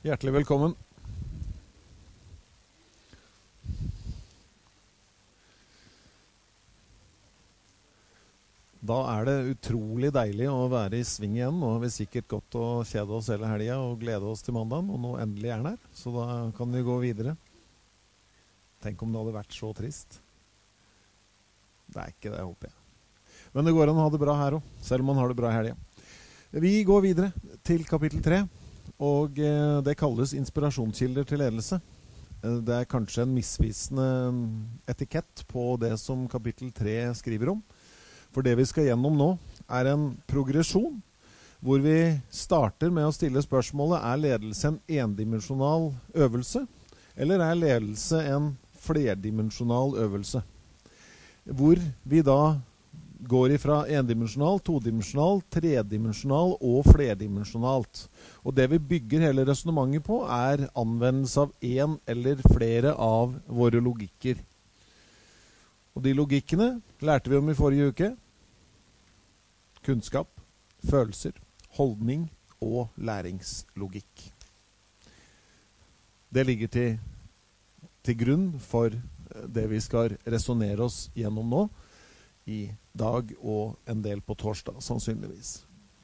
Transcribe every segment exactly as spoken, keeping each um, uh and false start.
Hjertelig velkommen. Da er det utrolig deilig å være i sving igjen. Nå har vi sikkert gått og kjede oss hele helgen og glede oss til mandagen, og nå endelig er den her, så da kan vi gå videre. Tenk om det hadde vært så trist. Det er ikke det, håper jeg. Men det går an å ha det bra her også, selv om man har det bra i helgen. Vi går videre til kapittel tre, og det kalles inspirasjonskilder til ledelse. Det er kanskje en misvisende etikett på det som kapittel tre skriver om. For det vi skal gjennom nå er en progresjon, hvor vi starter med å stille spørsmålet: er ledelse en endimensjonal øvelse, eller er ledelse en flerdimensjonal øvelse? Hvor vi da går ifra endimensjonal, todimensjonal, tredimensjonal og flerdimensjonalt. Og det vi bygger hele resonemanget på er anvendelse av en eller flere av våre logikker. Og de logikkene lærte vi om i forrige uke. Kunnskap, følelser, holdning og læringslogikk. Det ligger til, til grunn for det vi skal resonere oss gjennom nå, i dag og en del på torsdag, sannsynligvis.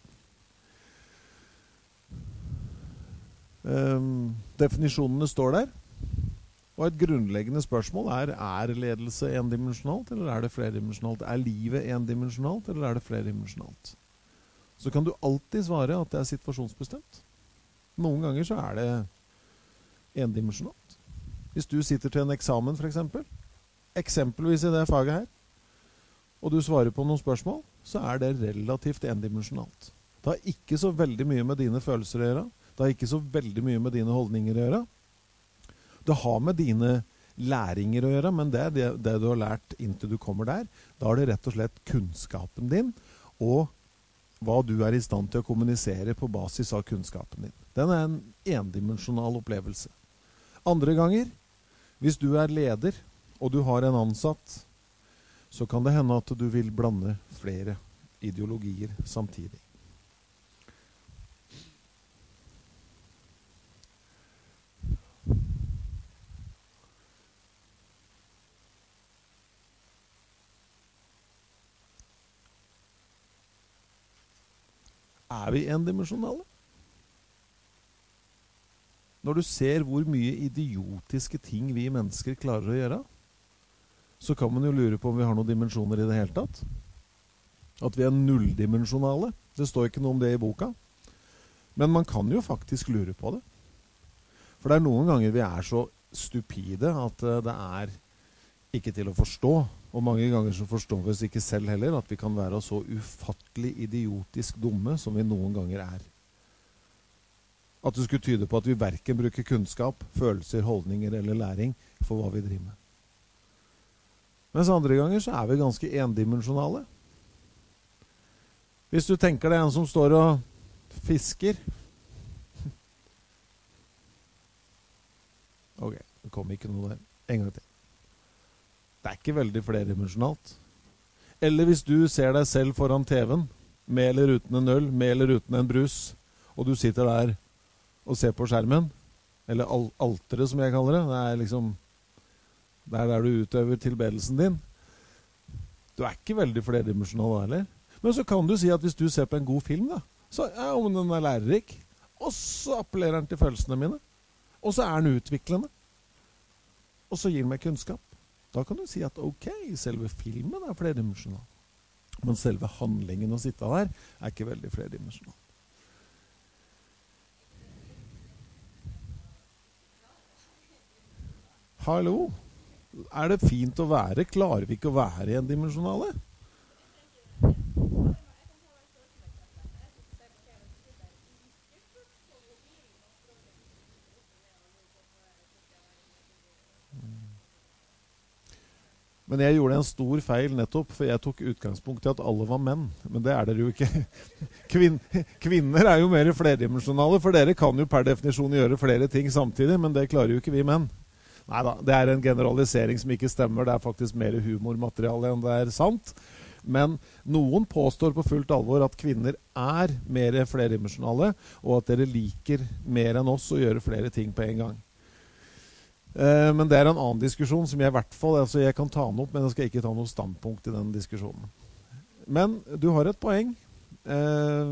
Um, definisjonene står der. Og et grunnleggende spørsmål er: er ledelse endimensjonalt, eller er det flerdimensjonalt? Er livet endimensjonalt, eller er det flerdimensjonalt? Så kan du alltid svare at det er situasjonsbestemt. Noen ganger så er det endimensjonalt. Hvis du sitter til en eksamen, for eksempel, eksempelvis i det faget her, og du svarer på noen spørsmål, så er det relativt endimensjonalt. Det har ikke så veldig mye med dine følelser å gjøre. Det har ikke så veldig mye med dine holdninger å gjøre. Det har med dine læringer å gjøre, men det er det, det du har lært inntil du kommer der. Da er det rett og slett kunnskapen din, og hva du er i stand til å kommunisere på basis av kunnskapen din. Den er en endimensjonal opplevelse. Andre ganger, hvis du er leder, og du har en ansatt, så kan det hende at du vil blande flere ideologier samtidig. Er vi endimensjonale? Når du ser hvor mye idiotiske ting vi mennesker klarer å gjøre, så kan man jo lure på om vi har noen dimensjoner i det hele tatt. At vi er nulldimensjonale. Det står ikke noe om det i boka. Men man kan jo faktisk lure på det. For det er noen ganger vi er så stupide at det er ikke til å forstå. Og mange ganger så forstår vi oss ikke selv heller at vi kan være så ufattelig idiotisk dumme som vi noen ganger er. At det skulle tyde på at vi hverken bruker kunnskap, følelser, holdninger eller læring for hva vi driver med. Mens andre ganger så er vi ganske endimensjonale. Hvis du tenker det er en som står og fisker. Ok, det kom ikke noe der. En gang til. Det er ikke veldig flerdimensjonalt. Eller hvis du ser deg selv foran T V-en, med eller uten en øl, med eller uten en brus, og du sitter der og ser på skjermen, eller al- alteret som jeg kaller det, det er liksom, det er der du utøver tilbedelsen din. Du er ikke veldig flerdimensjonal heller. Men så kan du si at hvis du ser på en god film, da, så ja, om den er lærerik, og så appellerer den til følelsene mine, og så er den utviklende, og så gir den meg kunnskap. Da kan du si at ok, selve filmen er flerdimensjonal. Men selve handlingen å sitte der er ikke veldig flerdimensjonal. Hallo? Er det fint å være? Klarer vi ikke å være endimensjonale? Men jeg gjorde en stor feil nettopp, for jeg tok utgangspunkt i at alle var menn. Men det er dere jo ikke. Kvin- kvinner er jo mer flerdimensjonale, for dere kan jo per definisjon gjøre flere ting samtidig, men det klarer jo ikke vi menn. Neida, det er en generalisering som ikke stemmer. Det er faktisk mer humormateriale enn det er sant. Men noen påstår på fullt alvor at kvinner er mer flerdimensjonale, og at dere liker mer enn oss å gjøre flere ting på en gang. Eh, men det er en annen diskusjon som jeg i hvert fall, altså jeg kan ta den opp, men jeg skal ikke ta noe standpunkt i den diskusjonen. Men du har et poeng. Eh,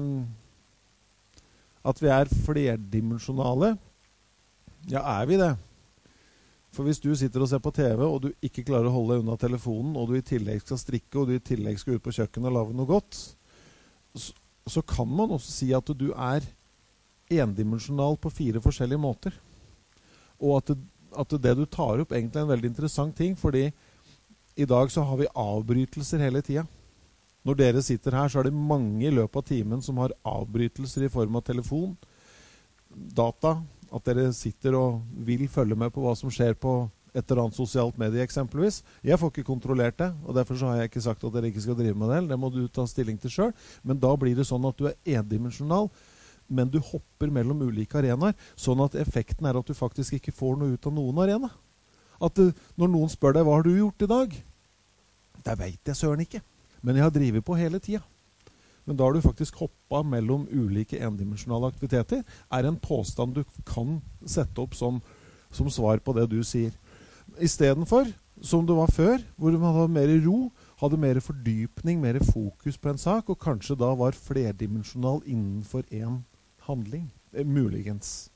at vi er flerdimensjonale. Ja, er vi det? For hvis du sitter og ser på T V, og du ikke klarer å holde deg unna telefonen, og du i tillegg skal strikke, og du i tillegg skal ut på kjøkkenet og lage noe godt, så, så kan man også si at du er endimensjonal på fire forskjellige måter. Og at det, at det du tar opp egentlig er en veldig interessant ting, fordi i dag så har vi avbrytelser hele tiden. Når dere sitter her, så er det mange i løpet av timen som har avbrytelser i form av telefon, data, at dere sitter og vil følge med på hva som skjer på et eller annet sosialt medie eksempelvis. Jeg får ikke kontrollert det, og derfor så har jeg ikke sagt at dere ikke skal drive med det. Det må du ta stilling til selv. Men da blir det sånn at du er endimensjonal, men du hopper mellom ulike arenaer, sånn at effekten er at du faktisk ikke får noe ut av noen arena. At det, når noen spør deg, hva har du gjort i dag? Det vet jeg søren ikke. Men jeg har drivet på hele tiden. Men da har du faktisk hoppet mellom ulike endimensjonale aktiviteter, er en påstand du kan sette opp som, som svar på det du sier. I stedet for, som det var før, hvor man hadde mer ro, hadde mer fordypning, mer fokus på en sak, og kanskje da var flerdimensjonal innenfor en handling, eh, muligens.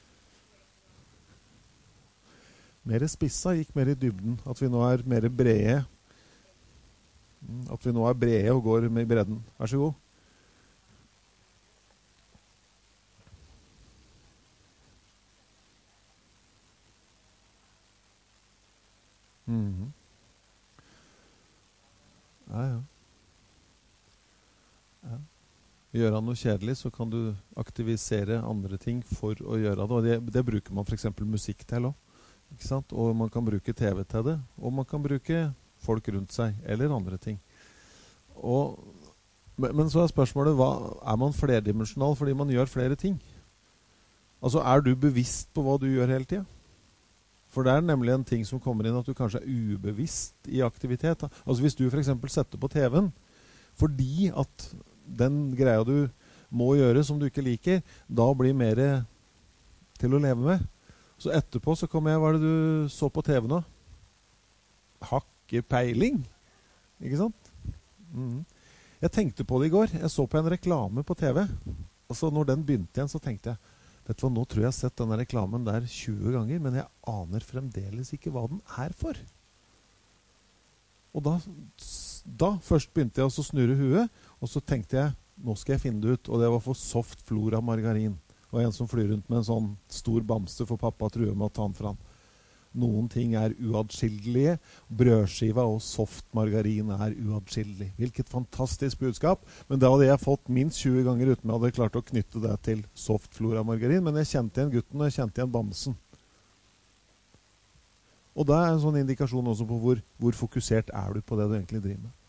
Mer spissa gikk mer i dybden, at vi nå er mer brede, at vi nå er brede og går med i bredden. Vær så god. Mm-hmm. Ja, ja. Ja. Gjøre noe kjedelig, så kan du aktivisere andre ting for å gjøre det. Og det, det bruker man for eksempel musikk til også, ikke sant? Og man kan bruke T V til det, og man kan bruke folk rundt seg, eller andre ting. Og, men, men så er spørsmålet, hva, er man flerdimensjonal fordi man gjør flere ting? Altså, er du bevisst på hva du gjør hele tiden? For det er nemlig en ting som kommer inn at du kanskje er ubevisst i aktivitet. Da. Altså hvis du for eksempel setter på T V-en, fordi at den greia du må gjøre som du ikke liker, da blir mer til å leve med. Så etterpå så kommer jeg, hva er det du så på T V nå? Hakke peiling, ikke sant? Mm. Jeg tenkte på det i går. Jeg så på en reklame på T V. Og så når den begynte igjen, så tenkte jeg, vet du hva, nå tror jeg jeg har sett denne reklamen der tjue ganger, men jeg aner fremdeles ikke hva den er for. Og da, da først begynte jeg å snurre huet, og så tenkte jeg, nå skal jeg finne det ut, og det var for Soft Flora margarin. Det var en som flyr rundt med en sånn stor bamse for pappa truer med å ta den fra han. Noen ting er uadskillelige. Brødskiva og soft margarin er uadskillelig. Hvilket fantastisk budskap. Men da hadde jeg fått minst tjue ganger uten at jeg hadde klart å knytte det til Soft Flora margarin. Men jeg kjente igjen gutten, og jeg kjente igjen bamsen. Og da er en sånn indikasjon også på hvor, hvor fokusert er du på det du egentlig driver med.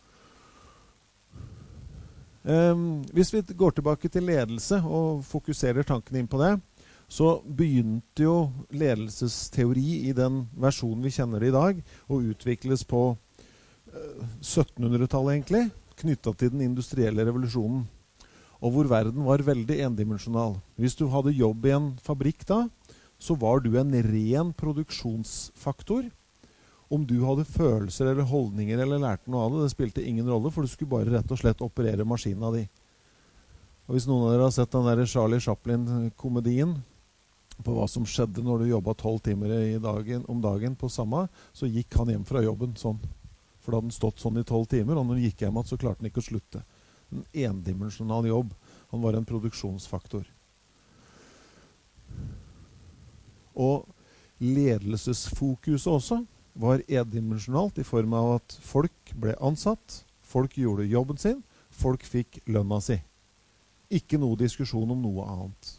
Um, hvis vi går tilbake til ledelse og fokuserer tanken inn på det, så begynte jo ledelsesteori i den versjonen vi kjenner det i dag, å utvikles på uh, syttenhundretallet egentlig, knyttet til den industrielle revolusjonen, og hvor verden var veldig endimensjonal. Hvis du hadde jobb i en fabrikk da, så var du en ren produksjonsfaktor. Om du hadde følelser eller holdninger eller lærte noe av det, det spilte ingen rolle, for du skulle bare rett og slett operere maskinen di. Og hvis noen av dere har sett den der Charlie Chaplin-komedien, på hva som skjedde når du jobbet tolv timer i dagen, om dagen på samme, så gikk han hjem fra jobben sånn. For da hadde han stått sånn i tolv timer, og når han gikk hjem så klarte han ikke å slutte. En endimensjonal jobb. Han var en produksjonsfaktor. Og ledelsesfokuset også var endimensjonalt i form av at folk ble ansatt, folk gjorde jobben sin, folk fikk lønna si. Ikke noe diskusjon om noe annet.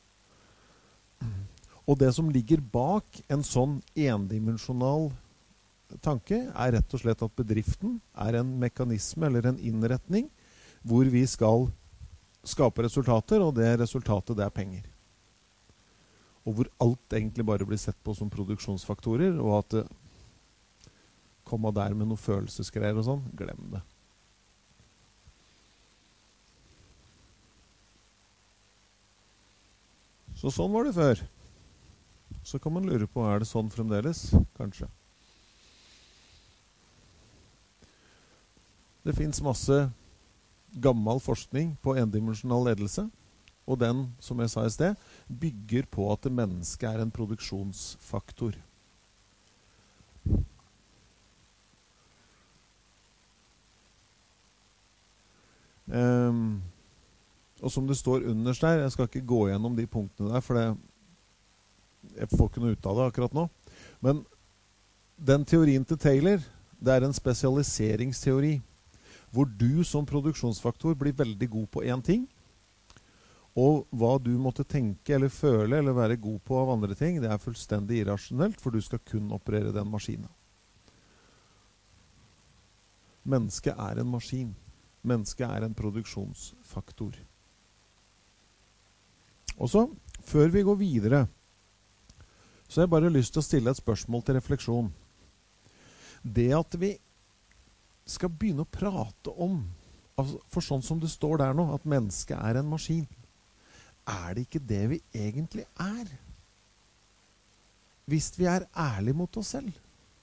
Og det som ligger bak en sånn endimensjonal tanke er rett og slett at bedriften er en mekanisme eller en innretning hvor vi skal skape resultater, og det resultatet det er penger. Og hvor alt egentlig bare blir sett på som produksjonsfaktorer, og at det kommer der med noen følelsesgreier og sånn, glem det. Så sånn var det før. Så kan man lure på, er det sånn fremdeles? Kanskje. Det finnes masse gammel forskning på endimensjonal ledelse, og den, som jeg sa i sted, bygger på at det mennesket er en produksjonsfaktor. Um, og som det står underst der, jeg skal ikke gå gjennom de punktene der, for det, jeg får ikke noe ut av det akkurat nå, men den teorien til Taylor, det er en spesialiseringsteori, hvor du som produksjonsfaktor blir veldig god på en ting, og hva du måtte tenke eller føle eller være god på av andre ting, det er fullstendig irrasjonelt, for du skal kun operere den maskinen. Mennesket er en maskin. Mennesket er en produksjonsfaktor. Og så, før vi går videre, så har jeg bare lyst til å stille et spørsmål til refleksjon. Det at vi skal begynne å prate om, altså for sånn som det står der nå, at mennesket er en maskin, er det ikke det vi egentlig er? Hvis vi er ærlige mot oss selv.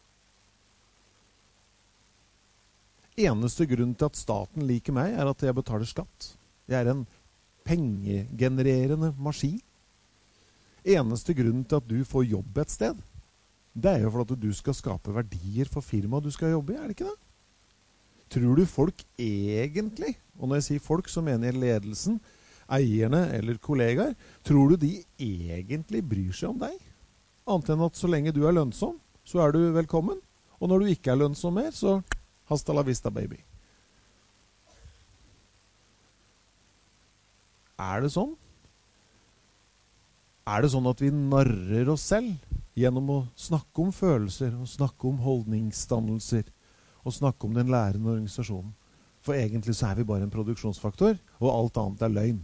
Eneste grunn til at staten liker meg er at jeg betaler skatt. Jeg er en pengegenererende maskin. Eneste grunn til at du får jobb et sted, det er jo for at du skal skape verdier for firmaet du skal jobbe i, er det ikke det? Tror du folk egentlig, og når jeg sier folk så mener jeg ledelsen, eierne eller kollegaer, tror du de egentlig bryr seg om deg? Annet enn at så lenge du er lønnsom, så er du velkommen. Og når du ikke er lønnsom mer, så hasta la vista, baby. Er det sånn? Er det sånn at vi narrer oss selv gjennom å snakke om følelser og snakke om holdningsdannelser og snakke om den lærende organisasjonen? For egentlig så er vi bare en produksjonsfaktor, og alt annet er løgn.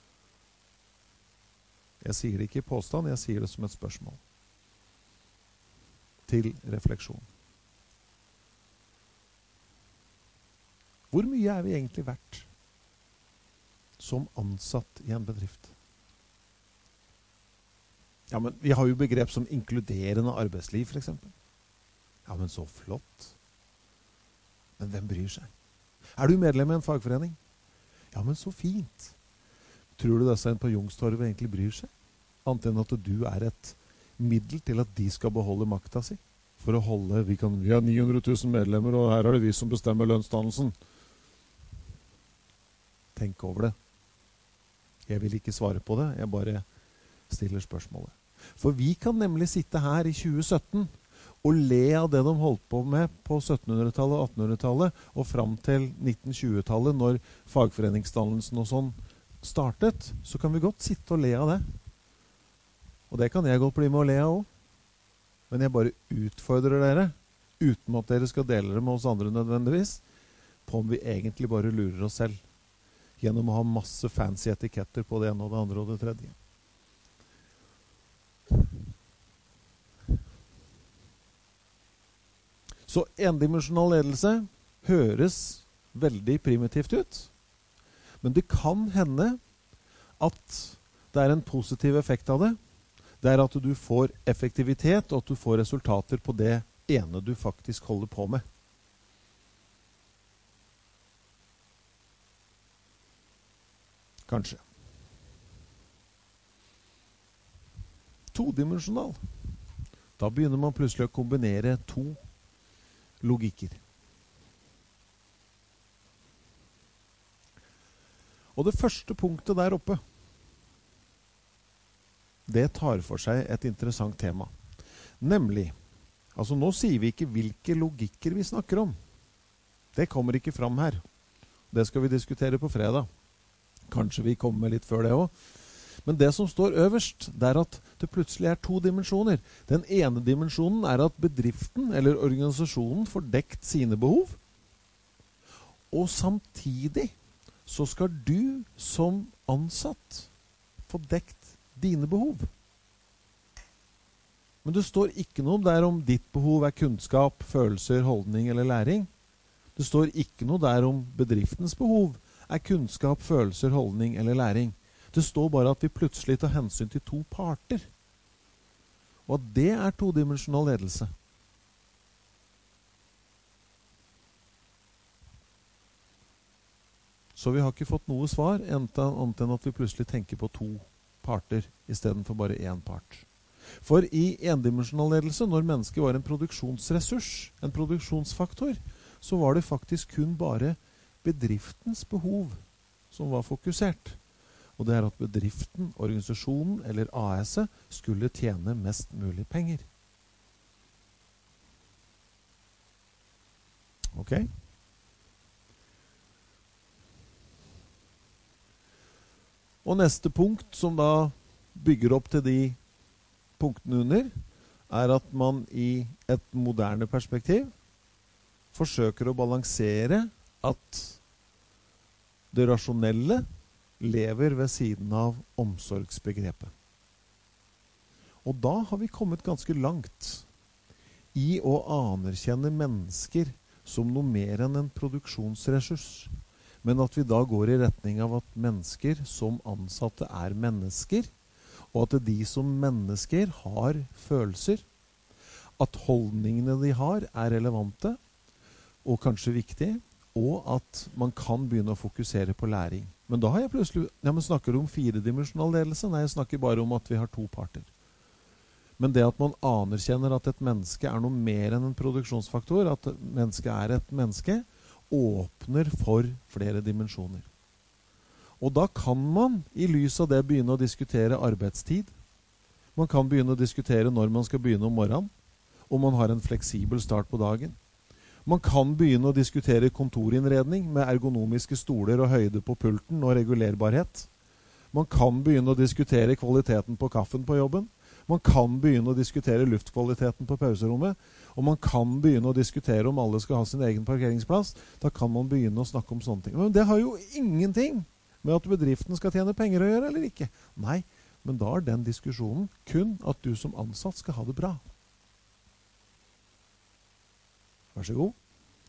Jeg sier det ikke i påstand, jeg sier det som et spørsmål. Til refleksjon. Hvor mye er vi egentlig verdt som ansatt i en bedrift? Ja, men vi har jo begrep som inkluderende arbeidsliv, for eksempel. Ja, men så flott. Men hvem bryr seg? Er du medlem i en fagforening? Ja, men så fint. Tror du disse på Youngstorget egentlig bryr seg? Annet enn at du er et middel til at de skal beholde makta si. For å holde, vi, kan, vi har ni hundre tusen medlemmer, og her er det vi som bestemmer lønnsdannelsen. Tenk over det. Jeg vil ikke svare på det, jeg bare stiller spørsmålet. For vi kan nemlig sitte her i tjue sytten og le av det de holdt på med på syttenhundretallet og attenhundretallet og fram til nitten tjue-tallet, når fagforeningsdannelsen og sånn startet, så kan vi godt sitte og le av det. Og det kan jeg godt bli med å le av også. Men jeg bare utfordrer dere, uten at dere skal dele det med oss andre nødvendigvis, på om vi egentlig bare lurer oss selv, gjennom å ha masse fancy etiketter på det ene og det andre og det tredje. Så endimensjonal ledelse høres veldig primitivt ut, men det kan hende at det er en positiv effekt av det. Det er at du får effektivitet, og at du får resultater på det ene du faktisk holder på med. Kanskje. Todimensjonal. Da begynner man plutselig å kombinere to logikker. Og det første punktet der oppe, det tar for seg et interessant tema. Nemlig, altså nå sier vi ikke hvilke logikker vi snakker om. Det kommer ikke fram her. Det skal vi diskutere på fredag. Kanskje vi kommer med litt før det også. Men det som står øverst, det er at det plutselig er to dimensjoner. Den ene dimensjonen er at bedriften eller organisasjonen får dekt sine behov. Og samtidig så skal du som ansatt få dekt dine behov. Men det står ikke noe der om ditt behov er kunnskap, følelser, holdning eller læring. Det står ikke noe der om bedriftens behov er kunnskap, følelser, holdning eller læring. Det står bare at vi plutselig tar hensyn til to parter. Og at det er todimensjonal ledelse. Så vi har ikke fått noe svar, annet enn at vi plutselig tenker på to parter, i stedet for bare én part. For i endimensjonal ledelse, når mennesket var en produksjonsressurs, en produksjonsfaktor, så var det faktisk kun bare bedriftens behov som var fokusert. Og det er at bedriften, organisasjonen eller A S-et skulle tjene mest mulig penger. Ok? Og neste punkt, som da bygger opp til de punktene under, er at man i et moderne perspektiv forsøker å balansere at det rasjonelle lever ved siden av omsorgsbegrepet. Og da har vi kommet ganske langt i å anerkjenne mennesker som noe mer enn en produksjonsressurs. Men at vi da går i retning av at mennesker som ansatte er mennesker, og at de som mennesker har følelser, at holdningene de har er relevante, og kanskje viktige, og at man kan begynne å fokusere på læring. Men da har jeg plutselig, ja, men snakker du om firedimensjonal ledelse? Nei, jeg snakker bare om at vi har to parter. Men det at man anerkjenner at et menneske er noe mer enn en produksjonsfaktor, at mennesket er et menneske, åpner for flere dimensjoner. Og da kan man i lys av det begynne å diskutere arbeidstid. Man kan begynne å diskutere når man skal begynne om morgenen, om man har en fleksibel start på dagen. Man kan begynne å diskutere kontorinnredning med ergonomiske stoler og høyde på pulten og regulerbarhet. Man kan begynne å diskutere kvaliteten på kaffen på jobben. Man kan begynne å diskutere luftkvaliteten på pauserommet, og man kan begynne å diskutere om alle skal ha sin egen parkeringsplass. Da kan man begynne å snakke om sånne ting. Men det har jo ingenting med at bedriften skal tjene penger å gjøre, eller ikke. Nei, men da er den diskusjonen kun at du som ansatt skal ha det bra. Vær så god.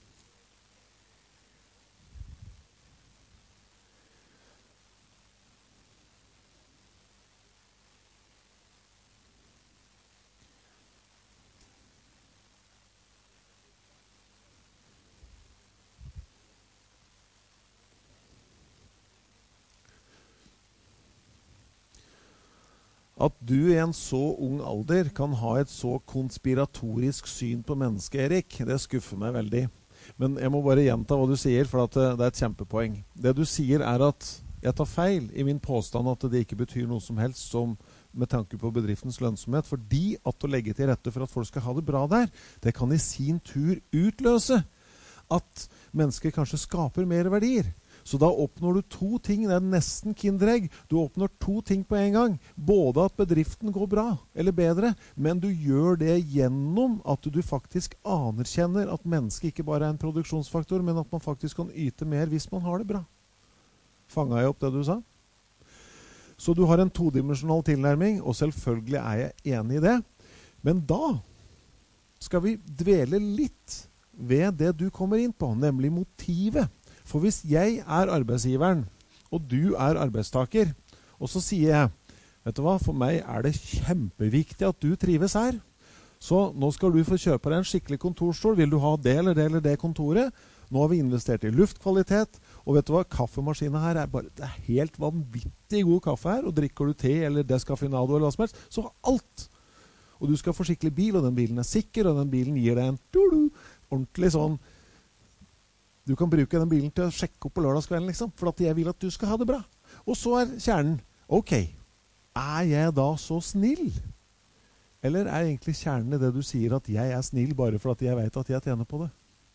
At du i en så ung alder kan ha et så konspiratorisk syn på mennesket, Erik, det skuffer meg veldig. Men jeg må bare gjenta hva du sier, for at det er et kjempepoeng. Det du sier er at jeg tar feil i min påstand at det ikke betyr noe som helst som med tanke på bedriftens lønnsomhet, fordi at å legge til rette for at folk skal ha det bra der, det kan i sin tur utløse at mennesker kanskje skaper mer verdier. Så da oppnår du to ting, det er nesten kinderegg. Du oppnår to ting på en gang. Både at bedriften går bra, eller bedre, men du gjør det gjennom at du faktisk anerkjenner at mennesket ikke bare er en produksjonsfaktor, men at man faktisk kan yte mer hvis man har det bra. Fanget jeg opp det du sa? Så du har en todimensjonal tilnærming, og selvfølgelig er jeg enig i det. Men da skal vi dvele litt ved det du kommer inn på, nemlig motivet. For hvis jeg er arbeidsgiveren, og du er arbeidstaker, og så sier jeg, vet du hva, for meg er det kjempeviktig at du trives her. Så nå skal du få kjøpe deg en skikkelig kontorstol. Vil du ha det eller det eller det kontoret? Nå har vi investert i luftkvalitet, og vet du hva, kaffemaskinen her er bare, det er helt vanvittig god kaffe her, og drikker du te eller descaffinado eller hva som helst, så alt. Og du skal få skikkelig bil, og den bilen er sikker, og den bilen gir deg en ordentlig sånn. Du kan bruke den bilen til å sjekke opp på lørdagskvelden, liksom, for at jeg vil at du skal ha det bra. Og så er kjernen, ok, er jeg da så snill? Eller er egentlig kjernen i det du sier at jeg er snill bare for at jeg vet at jeg tjener på det?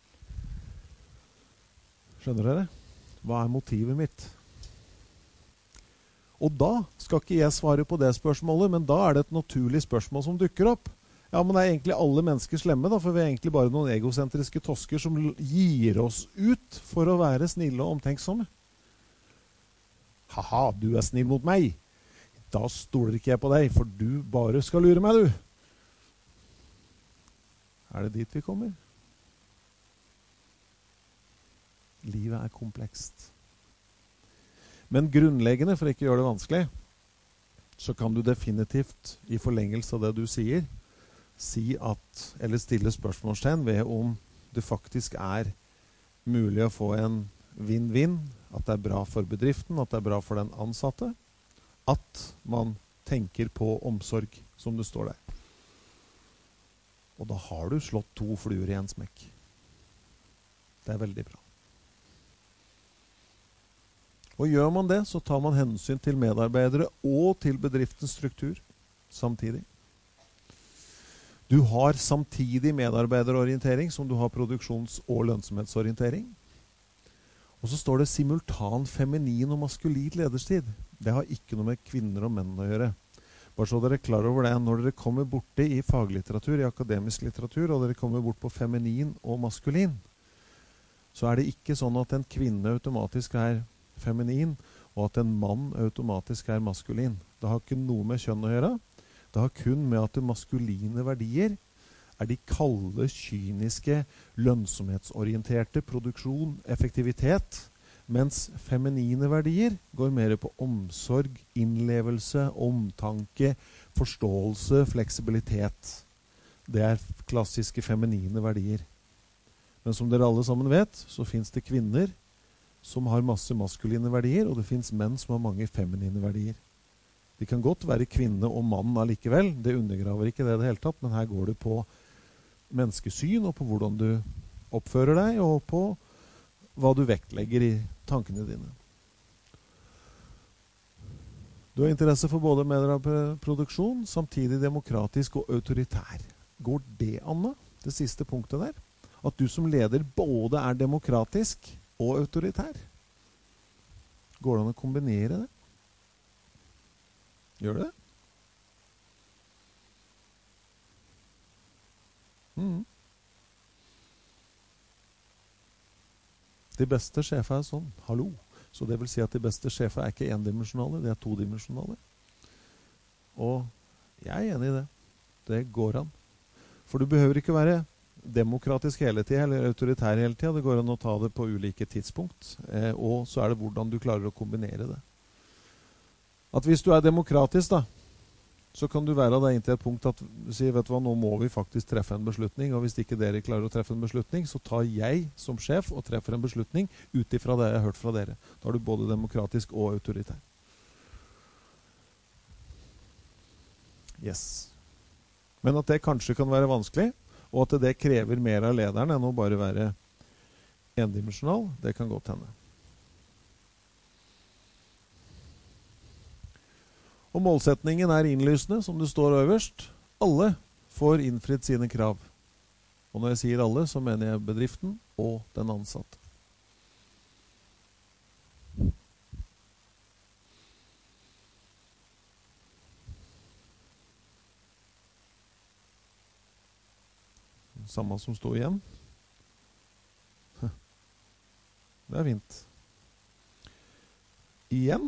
Skjønner dere? Hva er motivet mitt? Og da skal ikke jeg svare på det spørsmålet, men da er det et naturlig spørsmål som dukker opp. Ja, men er egentlig alle mennesker slemme da, for vi er egentlig bare noen egosentriske tosker som gir oss ut for å være snille og omtenksomme. Haha, du er snill mot meg. Da stoler ikke jeg på deg, for du bare skal lure meg, du. Er det dit vi kommer? Livet er komplekst. Men grunnleggende, for ikke å gjøre det vanskelig, så kan du definitivt i forlengelse av det du sier, si at, eller stille spørsmålstegn ved om det faktisk er mulig å få en vinn-vinn, at det er bra for bedriften, at det er bra for den ansatte, at man tenker på omsorg, som det står der. Og da har du slått to fluer i en smekk. Det er veldig bra. Og gjør man det, så tar man hensyn til medarbeidere og til bedriftens struktur samtidig. Du har samtidig medarbeiderorientering som du har produksjons- og lønnsomhetsorientering. Og så står det simultan feminin og maskulin lederstid. Det har ikke noe med kvinner og menn å gjøre. Bare så dere er klar over det. Når dere kommer borte i faglitteratur, i akademisk litteratur, og dere kommer bort på feminin og maskulin, så er det ikke sånn at en kvinne automatisk er feminin, og at en mann automatisk er maskulin. Det har ikke noe med kjønn å gjøre. Det har kun med at de maskuline verdier er de kalde, kyniske, lønnsomhetsorienterte produksjon, effektivitet, mens feminine verdier går mer på omsorg, innlevelse, omtanke, forståelse, fleksibilitet. Det er klassiske feminine verdier. Men som dere alle sammen vet, så finnes det kvinner som har masse maskuline verdier, og det finnes menn som har mange feminine verdier. De kan godt være kvinne og mann allikevel, det undergraver ikke det i det hele tatt, men her går det på menneskesyn og på hvordan du oppfører deg, og på hva du vektlegger i tankene dine. Du har interesse for både medieproduksjon, samtidig demokratisk og autoritær. Går det, Anna, det siste punktet der? At du som leder både er demokratisk og autoritær? Går det an å kombinere det? Gjør det? Mm. De beste sjefer er sånn, hallo. Så det vil si at de beste sjefer er ikke endimensjonale, de er todimensjonale. Og jeg er enig i det. Det går an. For du behøver ikke være demokratisk hele tiden, eller autoritær hele tiden. Det går an å ta det på ulike tidspunkt. Eh, og så er det hvordan du klarer å kombinere det. At hvis du er demokratisk da, så kan du være deg inntil et punkt at du sier, vet du hva, nå må vi faktisk treffe en beslutning, og hvis ikke dere klarer å treffe en beslutning, så tar jeg som sjef og treffer en beslutning ut ifra det jeg har hørt fra dere. Da er du både demokratisk og autoritær. Yes. Men at det kanskje kan være vanskelig, og at det krever mer av lederen enn å bare være endimensjonal, det kan godt hende. Og målsetningen er innlysende, som det står øverst. Alle får innfridd sine krav. Og når jeg sier alle, så mener jeg bedriften og den ansatte. Samme som står igjen. Det er fint. Igjen.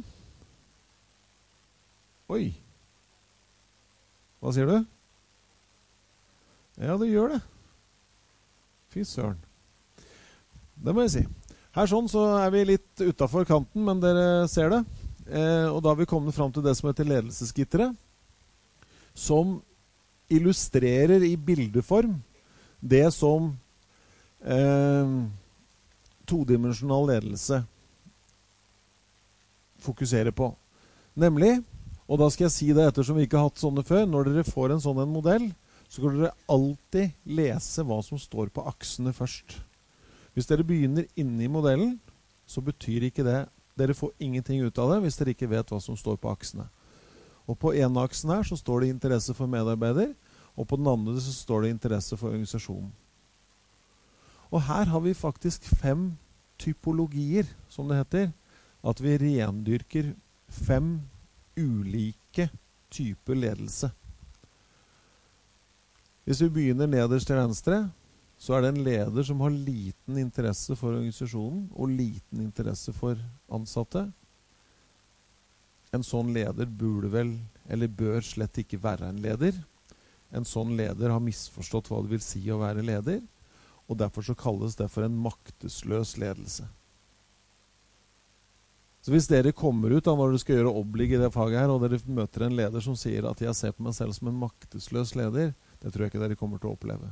Oi. Hva sier du? Ja, det gjør det. Fy søren. Det må jeg si. Her sånn så er vi litt utenfor kanten, men dere ser det. Eh, og da har vi kommet frem til det som heter ledelsesgitteret, som illustrerer i bildeform det som eh, todimensjonal ledelse fokuserer på. Nemlig, og da skal jeg si det ettersom vi ikke har hatt sånne før, når dere får en sånn en modell, så kan dere alltid lese hva som står på aksene først. Hvis dere begynner inne i modellen, så betyr ikke det, dere får ingenting ut av det hvis dere ikke vet hva som står på aksene. Og på en aksen her så står det interesse for medarbeider, og på den andre så står det interesse for organisasjonen. Og her har vi faktisk fem typologier, som det heter, at vi rendyrker fem ulike typer ledelse. Hvis vi begynner nederst til venstre, så er det en leder som har liten interesse for organisasjonen og liten interesse for ansatte. En sånn leder burde vel, eller bør slett ikke være en leder. En sånn leder har misforstått hva det vil si å være leder, og derfor så kalles det for en maktesløs ledelse. Så hvis dere kommer ut da, når dere skal gjøre oppligg i det faget her, og dere møter en leder som sier at jeg ser på meg selv som en maktesløs leder, det tror jeg ikke dere kommer til å oppleve.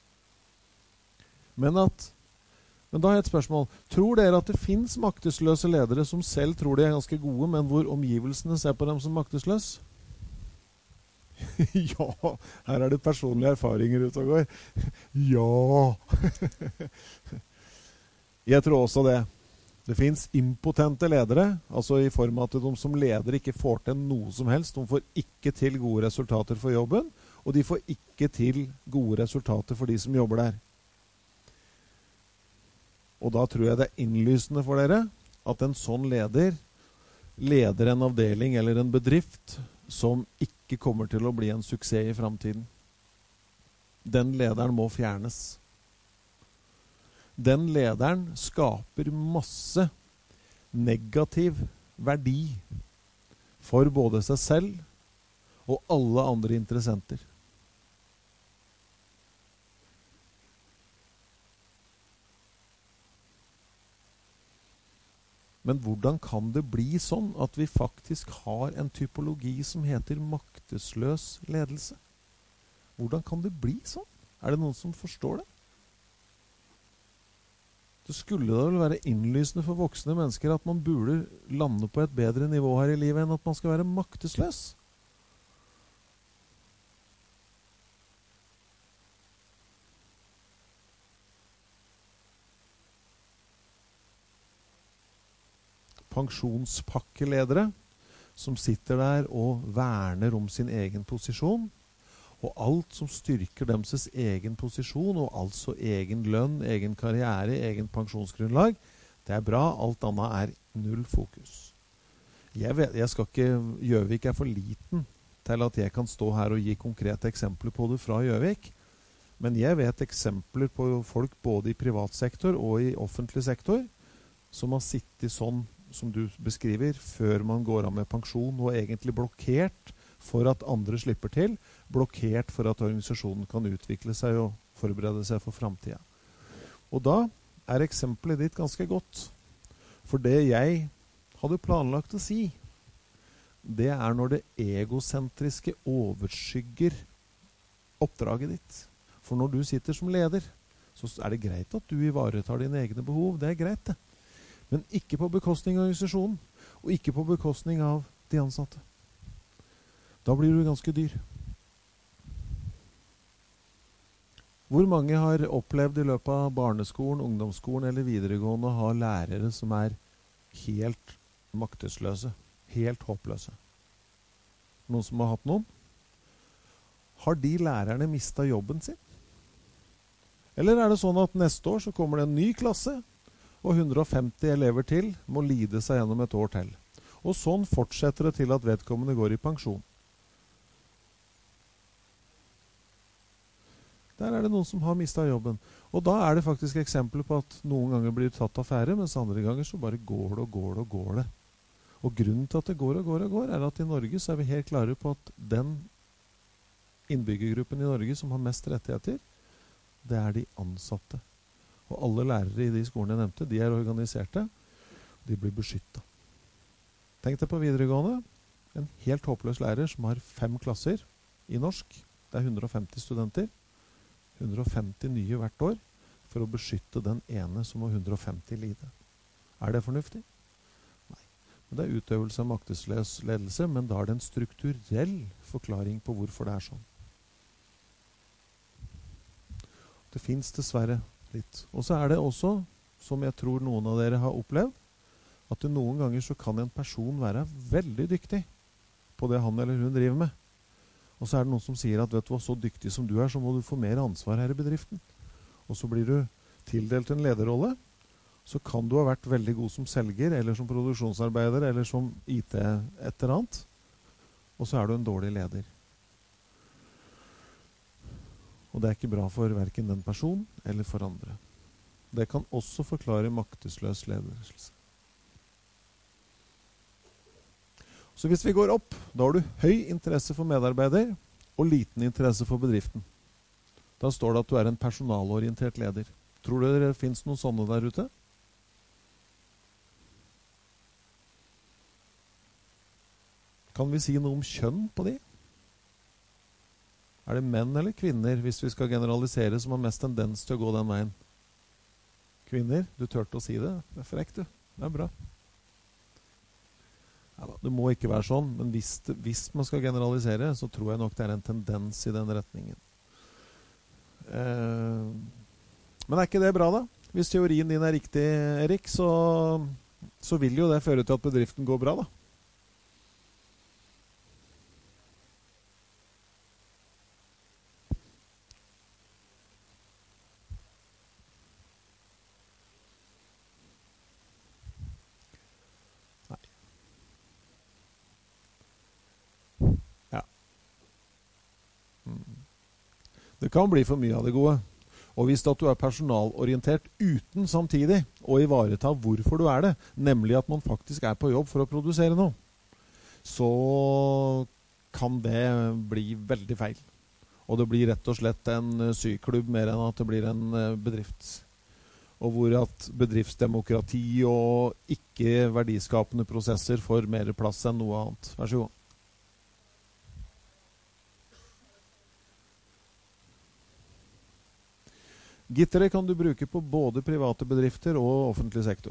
Men, at, men da har jeg et spørsmål. Tror dere at det finnes maktesløse ledere som selv tror de er ganske gode, men hvor omgivelsene ser på dem som maktesløs? Ja, her er det personlige erfaringer ute og går. Ja! Jeg tror også det. Det finnes impotente ledere, altså i form av at de som leder ikke får til noe som helst. De får ikke til gode resultater for jobben, og de får ikke til gode resultater for de som jobber der. Og da tror jeg det er innlysende for dere at en sånn leder leder en avdeling eller en bedrift som ikke kommer til å bli en suksess i fremtiden. Den lederen må fjernes. Den lederen skaper masse negativ verdi for både seg selv og alle andre interessenter. Men hvordan kan det bli sånn at vi faktisk har en typologi som heter maktesløs ledelse? Hvordan kan det bli sånn? Er det noen som forstår det? Det skulle da vel være innlysende for voksne mennesker at man burde lande på et bedre nivå her i livet enn at man skal være maktesløs. Pensjonspakkeledere som sitter der og verner om sin egen posisjon, og alt som styrker deres egen posisjon, og altså egen lønn, egen karriere, egen pensjonsgrunnlag, det er bra. Alt annet er null fokus. Jeg, vet, jeg skal ikke, Gjøvik er for liten til at jeg kan stå her og gi konkrete eksempler på det fra Gjøvik, men jeg vet eksempler på folk både i privat sektor og i offentlig sektor som har sittet sånn som du beskriver, før man går av med pensjon, og egentlig blokkert for at andre slipper til, blokkert for at organisasjonen kan utvikle seg og forberede seg for fremtiden. Og da er eksempelet ditt ganske godt. For det jeg hadde planlagt å si, det er når det egosentriske overskygger oppdraget ditt. For når du sitter som leder, så er det greit at du ivaretar dine egne behov. Det er greit det. Men ikke på bekostning av organisasjonen, og ikke på bekostning av de ansatte. Da blir du ganske dyr. Hvor mange har opplevd i løpet av barneskolen, ungdomsskolen eller videregående å ha lærere som er helt maktesløse, helt håpløse? Noen som har hatt noen? Har de lærerne mistet jobben sin? Eller er det sånn at neste år så kommer det en ny klasse, og hundre og femti elever til må lide seg gjennom et år til? Og sånn fortsetter det til at vedkommende går i pensjon. Der er det noen som har mistet jobben. Og da er det faktisk eksempler på at noen ganger blir det tatt affære, mens andre ganger så bare går det og går det og går det. Og grunnen til at det går og går og går, er at i Norge så er vi helt klare på at den innbyggergruppen i Norge som har mest rettigheter, det er de ansatte. Og alle lærere i de skolene jeg nevnte, de er organiserte. De blir beskyttet. Tenk deg på videregående. En helt håpløs lærer som har fem klasser i norsk. Det er hundre og femti studenter. hundre og femti nye hvert år for å beskytte den ene som må hundre og femti lide. Er det fornuftig? Nei. Men det er utøvelse av maktesløs ledelse, men da er det en strukturell forklaring på hvorfor det er sånn. Det finnes dessverre litt. Og så er det også, som jeg tror noen av dere har opplevd, at det noen ganger så kan en person være veldig dyktig på det han eller hun driver med. Og så er det noen som sier at vet du hva, så dyktig som du er, så må du få mer ansvar her i bedriften. Og så blir du tildelt en lederrolle, så kan du ha vært veldig god som selger, eller som produksjonsarbeider, eller som I T et eller annet. Og så er du en dårlig leder. Og det er ikke bra for hverken den personen eller for andre. Det kan også forklare maktesløs ledelse. Så hvis vi går opp, da har du høy interesse for medarbeider og liten interesse for bedriften. Da står det at du er en personalorientert leder. Tror du det finnes noen sånne der ute? Kan vi si noe om kjønn på de? Er det menn eller kvinner, hvis vi skal generalisere, som har mest tendens til å gå den veien? Kvinner, du tørte å si det. Det er frekt, du. Det er bra. Ja, det må ikke være sånn, men hvis, det, hvis man skal generalisere, så tror jeg nok det er en tendens i den retningen. Eh, men er ikke det bra da? Hvis teorien din er riktig, Erik, så, så vil jo det føre til at bedriften går bra da. Det kan bli for mye av det gode. Og hvis at du er personalorientert uten samtidig å ivareta hvorfor du er det, nemlig at man faktisk er på jobb for å produsere noe, så kan det bli veldig feil. Og det blir rett og slett en syklubb mer enn at det blir en bedrift. Og hvor at bedriftsdemokrati og ikke verdiskapende prosesser får mer plass enn noe annet. Vær så god. Gitteret kan du bruke på både private bedrifter og offentlig sektor.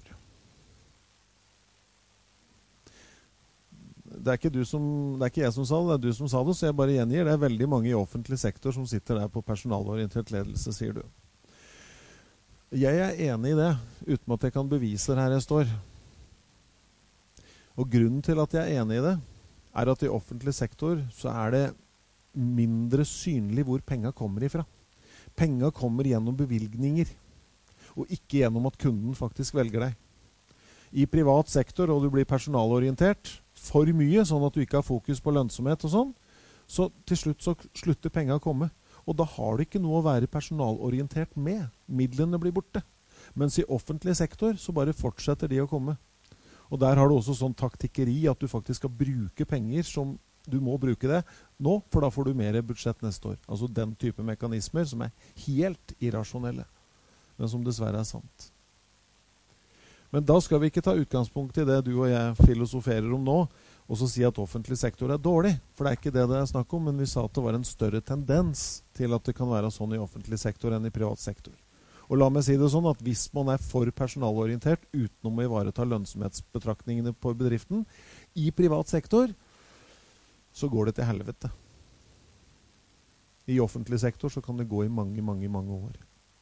Det er ikke, du som, det er ikke jeg som sa det, det er du som sa det, så jeg bare gjengir. Det er veldig mange i offentlig sektor som sitter der på personalorientert ledelse, sier du. Jeg er enig i det, uten at jeg kan bevise det her jeg står. Og grunnen til at jeg er enig i det, er at i offentlig sektor så er det mindre synlig hvor penger kommer ifra. Penger kommer gjennom bevilgninger, og ikke gjennom at kunden faktisk velger deg. I privat sektor, og du blir personalorientert for mye, sånn at du ikke har fokus på lønnsomhet og sånn, så til slutt så slutter penger å komme. Og da har du ikke noe å være personalorientert med. Midlene blir borte. Mens i offentlig sektor så bare fortsetter de å komme. Og der har du også sånn taktikkeri at du faktisk skal bruke penger som du må bruke det nå, for da får du mer budsjett neste år. Altså den type mekanismer som er helt irrasjonelle, men som dessverre er sant. Men da skal vi ikke ta utgangspunkt i det du og jeg filosoferer om nå, og så si at offentlig sektor er dårlig, for det er ikke det det er snakk om, men vi sa at det var en større tendens til at det kan være sånn i offentlig sektor enn i privat sektor. Og la meg si det sånn at hvis man er for personalorientert utenom å ivareta lønnsomhetsbetraktningene på bedriften i privat sektor, så går det til helvete. I offentlig sektor så kan det gå i mange, mange, mange år.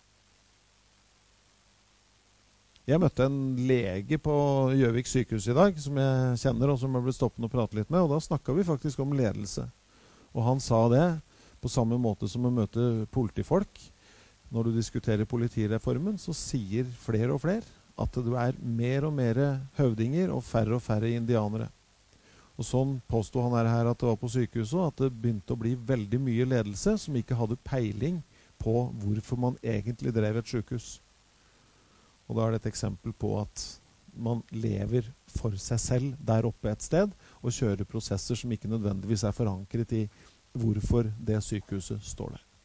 Jeg møtte en lege på Gjøvik sykehus i dag, som jeg kjenner, og som jeg ble stoppende og prate litt med, og da snakket vi faktisk om ledelse. Og han sa det på samme måte som å møte politifolk. Når du diskuterer politireformen, så sier flere og flere at du er mer og mer høvdinger og færre og færre indianere. Og sånn påstod han her at det var på sykehuset, at det begynte å bli veldig mye ledelse som ikke hadde peiling på hvorfor man egentlig drev et sykehus. Og da er det et eksempel på at man lever for seg selv der oppe et sted, og kjører prosesser som ikke nødvendigvis er forankret i hvorfor det sykehuset står der.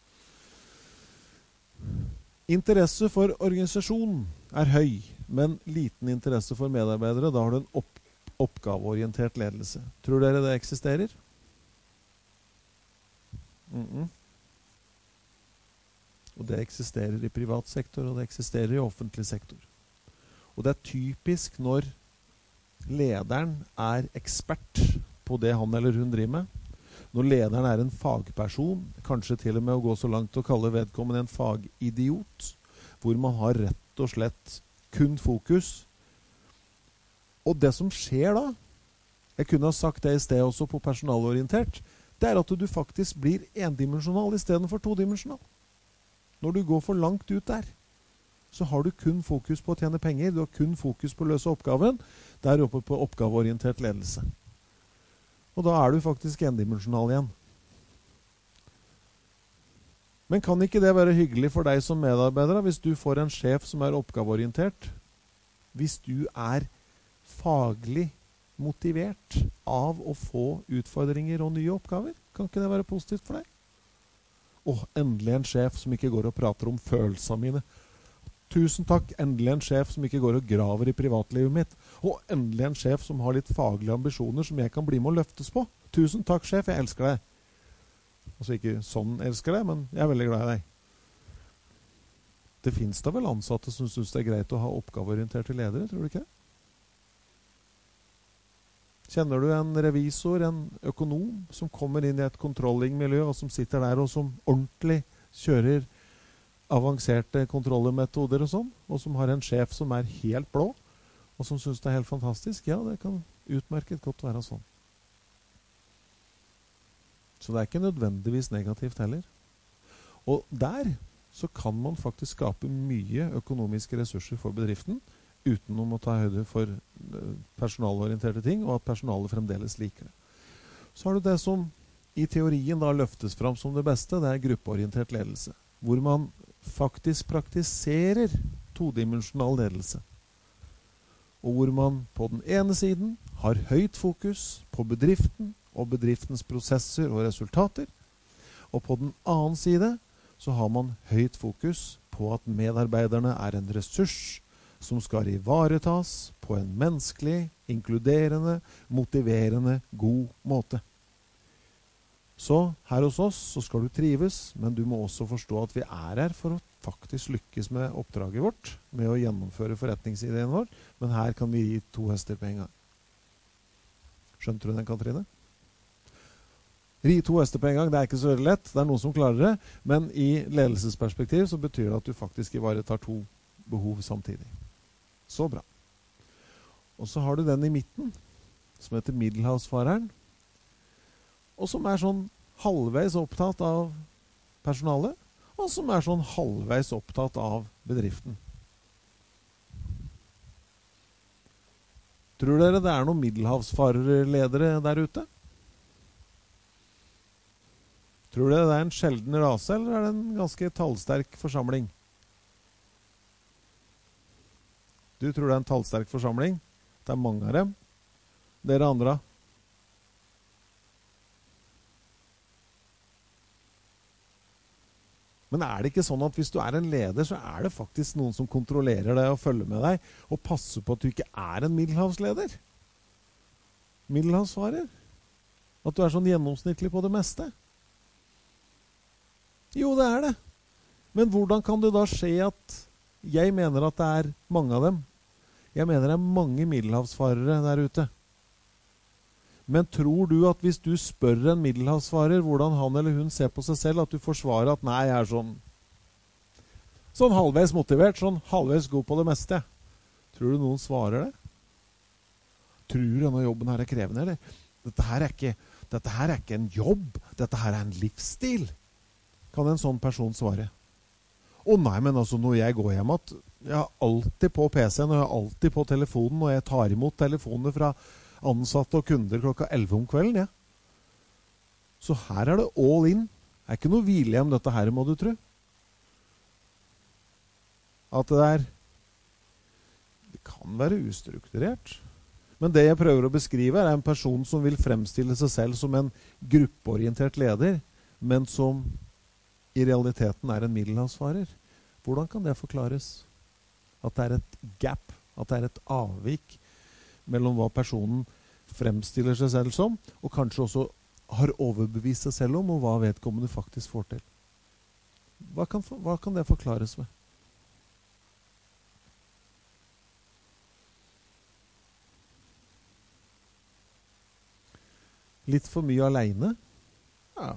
Interesse for organisasjon er høy, men liten interesse for medarbeidere. Da har du en opp oppgaveorientert ledelse. Tror dere det eksisterer? Mm-mm. Og det eksisterer i privat sektor, og det eksisterer i offentlig sektor. Og det er typisk når lederen er ekspert på det han eller hun driver med. Når lederen er en fagperson, kanskje til og med å gå så langt å kalle vedkommende en fagidiot, hvor man har rett og slett kun fokus. Og det som skjer da, jeg kunne ha sagt det i sted også på personalorientert, det er at du faktisk blir endimensjonal i stedet for todimensjonal. Når du går for langt ut der, så har du kun fokus på å tjene penger, du har kun fokus på å løse oppgaven, der oppe på oppgaveorientert ledelse. Og da er du faktisk endimensjonal igjen. Men kan ikke det være hyggelig for deg som medarbeider, hvis du får en sjef som er oppgaveorientert? Hvis du er faglig motivert av å få utfordringer og nye oppgaver, kan ikke det være positivt for deg? Åh, endelig en sjef som ikke går og prater om følelsene mine. Tusen takk, endelig en sjef som ikke går og graver i privatlivet mitt. Og endelig en sjef som har litt faglige ambisjoner som jeg kan bli med å løftes på. Tusen takk, sjef, jeg elsker deg. Altså ikke sånn elsker deg, men jeg er veldig glad i deg. Det finnes da vel ansatte som synes det er greit å ha oppgaveorienterte ledere, tror du ikke det? Kjenner du en revisor, en økonom, som kommer inn i et controlling-miljø, og som sitter der og som ordentlig kjører avanserte kontrollmetoder og sånn, og som har en sjef som er helt blå, og som synes det er helt fantastisk? Ja, det kan utmerket godt være sånn. Så det er ikke nødvendigvis negativt heller. Og der så kan man faktisk skape mye økonomiske ressurser for bedriften, uten å må ta høyde for personalorienterte ting, og at personalet fremdeles liker det. Så har du det som i teorien da løftes fram som det beste, det er gruppeorientert ledelse, hvor man faktisk praktiserer todimensjonal ledelse. Og hvor man på den ene siden har høyt fokus på bedriften og bedriftens prosesser og resultater, og på den annen side så har man høyt fokus på at medarbeiderne er en ressurs som skal ivaretas på en menneskelig, inkluderende, motiverende, god måte. Så her hos oss så skal du trives, men du må også forstå at vi er her for å faktisk lykkes med oppdraget vårt, med å gjennomføre forretningsideen vår, men her kan vi gi to hester på en gang. Skjønte du den, Katrine? Ri to hester på en gang, det er ikke så lett, det er noen som klarer det, men i ledelsesperspektiv så betyr det at du faktisk ivaretar to behov samtidig. Så bra. Og så har du den i midten, som heter middelhavsfareren, og som er sånn halvveis opptatt av personalet, og som er sånn halvveis opptatt av bedriften. Tror dere det er noen middelhavsfarerledere der ute? Tror dere det er en sjelden rase, eller er det en ganske tallsterk forsamling? Du tror det er en tallsterk forsamling? Det er mange av dem. Dere andre? Men er det ikke sånn at hvis du er en leder, så er det faktisk noen som kontrollerer deg og følger med deg, og passer på at du ikke er en middelhavsleder? Middelhavsfarer? At du er sånn gjennomsnittlig på det meste? Jo, det er det. Men hvordan kan det da skje at jeg mener at det er mange av dem? Jeg mener det er mange middelhavsfarere der ute. Men tror du at hvis du spør en middelhavsfarer hvordan han eller hun ser på seg selv, at du får svaret at nei, jeg er sånn sånn halvveis motivert, sånn halvveis god på det meste? Tror du noen svarer det? Tror du denne jobben her er krevende, eller? Dette her er ikke, dette her er ikke en jobb, dette her er en livsstil. Kan en sånn person svare? Å nei, men altså når jeg går hjem at jeg er alltid på P C-en, og jeg er alltid på telefonen, og jeg tar imot telefoner fra ansatte og kunder klokka elleve om kvelden, ja. Så her er det all in. Det er ikke noe hvile hjem dette her, må du tro. At det er det kan være ustrukturert. Men det jeg prøver å beskrive er en person som vil fremstille seg selv som en gruppeorientert leder, men som i realiteten er en middelhavsfarer. Hvordan kan det forklares? At det er et gap, at det er et avvik mellom hva personen fremstiller seg selv som, og kanskje også har overbevist seg selv om, og hva vedkommende faktisk får til. Hva kan, hva kan det forklares med? Litt for mye alene? Ja.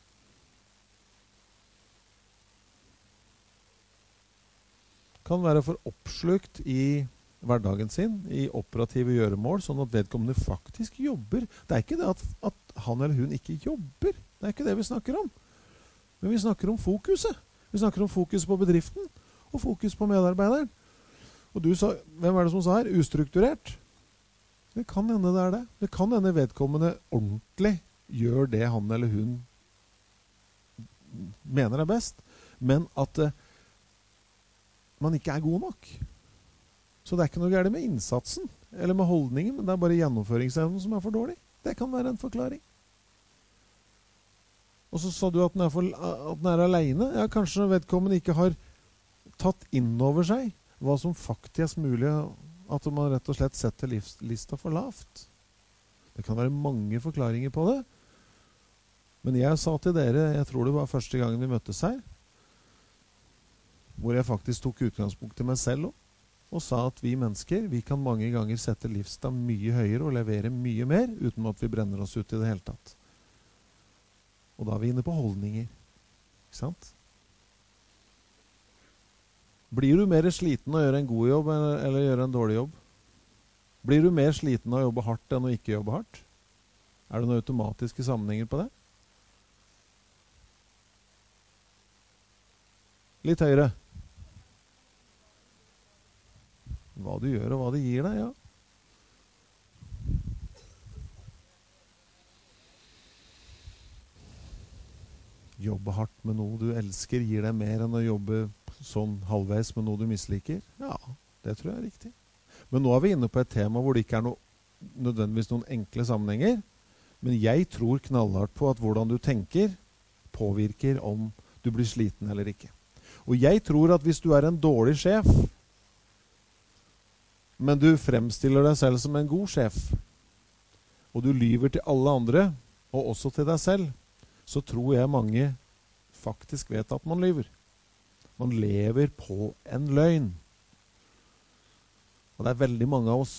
Kan være for oppslukt i hverdagen sin, i operative gjøremål, sånn at vedkommende faktisk jobber. Det er ikke det at, at han eller hun ikke jobber. Det er ikke det vi snakker om. Men vi snakker om fokuset. Vi snakker om fokus på bedriften, og fokus på medarbeideren. Og du sa, hvem er det som sa her? Ustrukturert. Det kan hende det er det. Det kan hende vedkommende ordentlig gjør det han eller hun mener er best, men at man ikke er god nok. Så det er ikke noe galt med innsatsen, eller med holdningen, men det er bare gjennomføringsevnen som er for dårlig. Det kan være en forklaring. Og så sa du at den er, for, at den er alene. Ja, kanskje vedkommende ikke har tatt inn over seg hva som faktisk er mulig, at man rett og slett setter livslista for lavt. Det kan være mange forklaringer på det. Men jeg sa til dere, jeg tror det var første gangen vi møttes her, hvor jeg faktisk tok utgangspunkt i meg selv også, og sa at vi mennesker, vi kan mange ganger sette livssta mye høyere og levere mye mer, uten at vi brenner oss ut i det hele tatt. Og da er vi inne på holdninger. Ikke sant? Blir du mer sliten av å gjøre en god jobb eller, eller gjøre en dårlig jobb? Blir du mer sliten av å jobbe hardt enn å ikke jobbe hardt? Er det noen automatiske sammenhenger på det? Litt høyere. Hva du gjør og hva det gir deg, ja. Jobbe hardt med noe du elsker gir deg mer enn å jobbe sånn halvveis med noe du misliker. Ja, det tror jeg er riktig. Men nå er vi inne på et tema hvor det ikke er noe, nødvendigvis noen enkle sammenhenger. Men jeg tror knallhardt på at hvordan du tenker påvirker om du blir sliten eller ikke. Og jeg tror at hvis du er en dårlig sjef, men du fremstiller deg selv som en god sjef, og du lyver til alle andre, og også til deg selv, så tror jeg mange faktisk vet at man lyver. Man lever på en løgn. Og det er veldig mange av oss.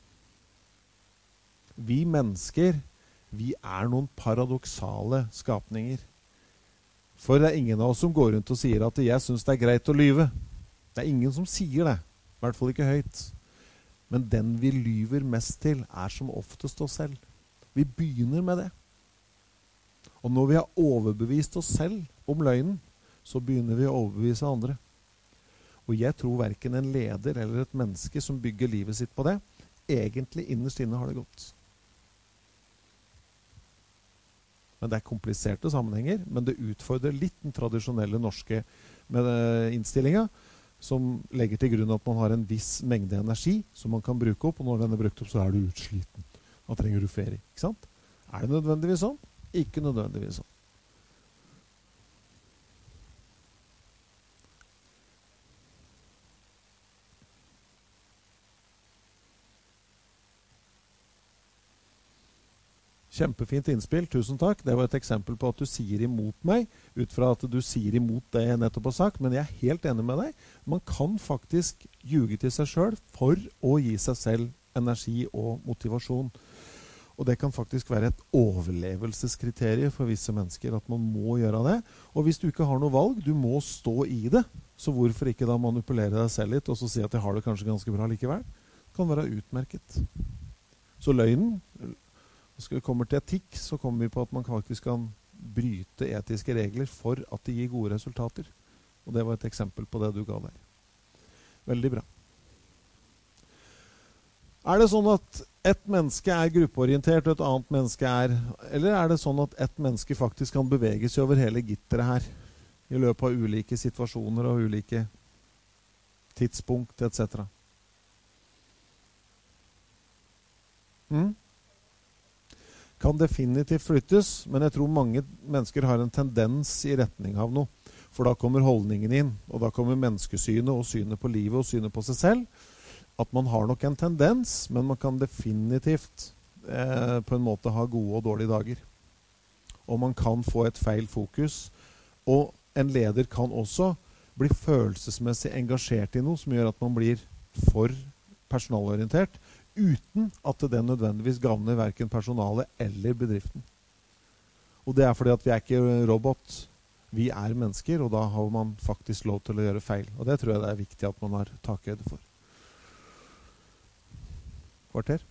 Vi mennesker, vi er noen paradoksale skapninger. For det er ingen av oss som går rundt og sier at jeg synes det er greit å lyve. Det er ingen som sier det, i hvert fall ikke høyt. Men den vi lyver mest til er som oftest oss selv. Vi begynner med det. Og når vi har overbevist oss selv om løgnen, så begynner vi å overbevise andre. Og jeg tror hverken en leder eller et menneske som bygger livet sitt på det, egentlig innerst inne har det godt. Men det er kompliserte sammenhenger, men det utfordrer litt den tradisjonelle norske innstillingen, som legger til grunn at man har en viss mengde energi som man kan bruke opp, og når den er brukt opp, så er du utsliten. Da trenger du ferie, ikke sant? Er det nødvendigvis sånn? Ikke nødvendigvis sånn. Kjempefint innspill, tusen takk. Det var et eksempel på at du sier imot meg, ut fra at du sier imot det jeg nettopp har sagt, men jeg er helt enig med deg. Man kan faktisk ljuge til seg selv for å gi seg selv energi og motivasjon. Og det kan faktisk være et overlevelseskriterium for visse mennesker, at man må gjøre det. Og hvis du ikke har noe valg, du må stå i det, så hvorfor ikke da manipulere deg selv litt, og så si at jeg har det kanskje ganske bra likevel? Det kan være utmerket. Så løgnen, når vi kommer til etikk, så kommer vi på at man faktisk kan bryte etiske regler for at det gir gode resultater. Og det var et eksempel på det du ga der. Veldig bra. Er det sånn at et menneske er gruppeorientert og et annet menneske er, eller er det sånn at et menneske faktisk kan bevege seg over hele gitteret her i løpet av ulike situasjoner og ulike tidspunkt, et cetera? Mm? Kan definitivt flyttes, men jeg tror mange mennesker har en tendens i retning av noe. For da kommer holdningen inn, og da kommer menneskesynet og synet på livet og synet på seg selv. At man har nok en tendens, men man kan definitivt eh, på en måte ha gode og dårlige dager. Og man kan få et feil fokus. Og en leder kan også bli følelsesmessig engasjert i noe som gjør at man blir for personalorientert, uten at det nødvendigvis gagner hverken personalet eller bedriften. Og det er fordi at vi er ikke robot, vi er mennesker, og da har man faktisk lov til å gjøre feil. Og det tror jeg det er viktig at man har takhøyde for. Kvarter?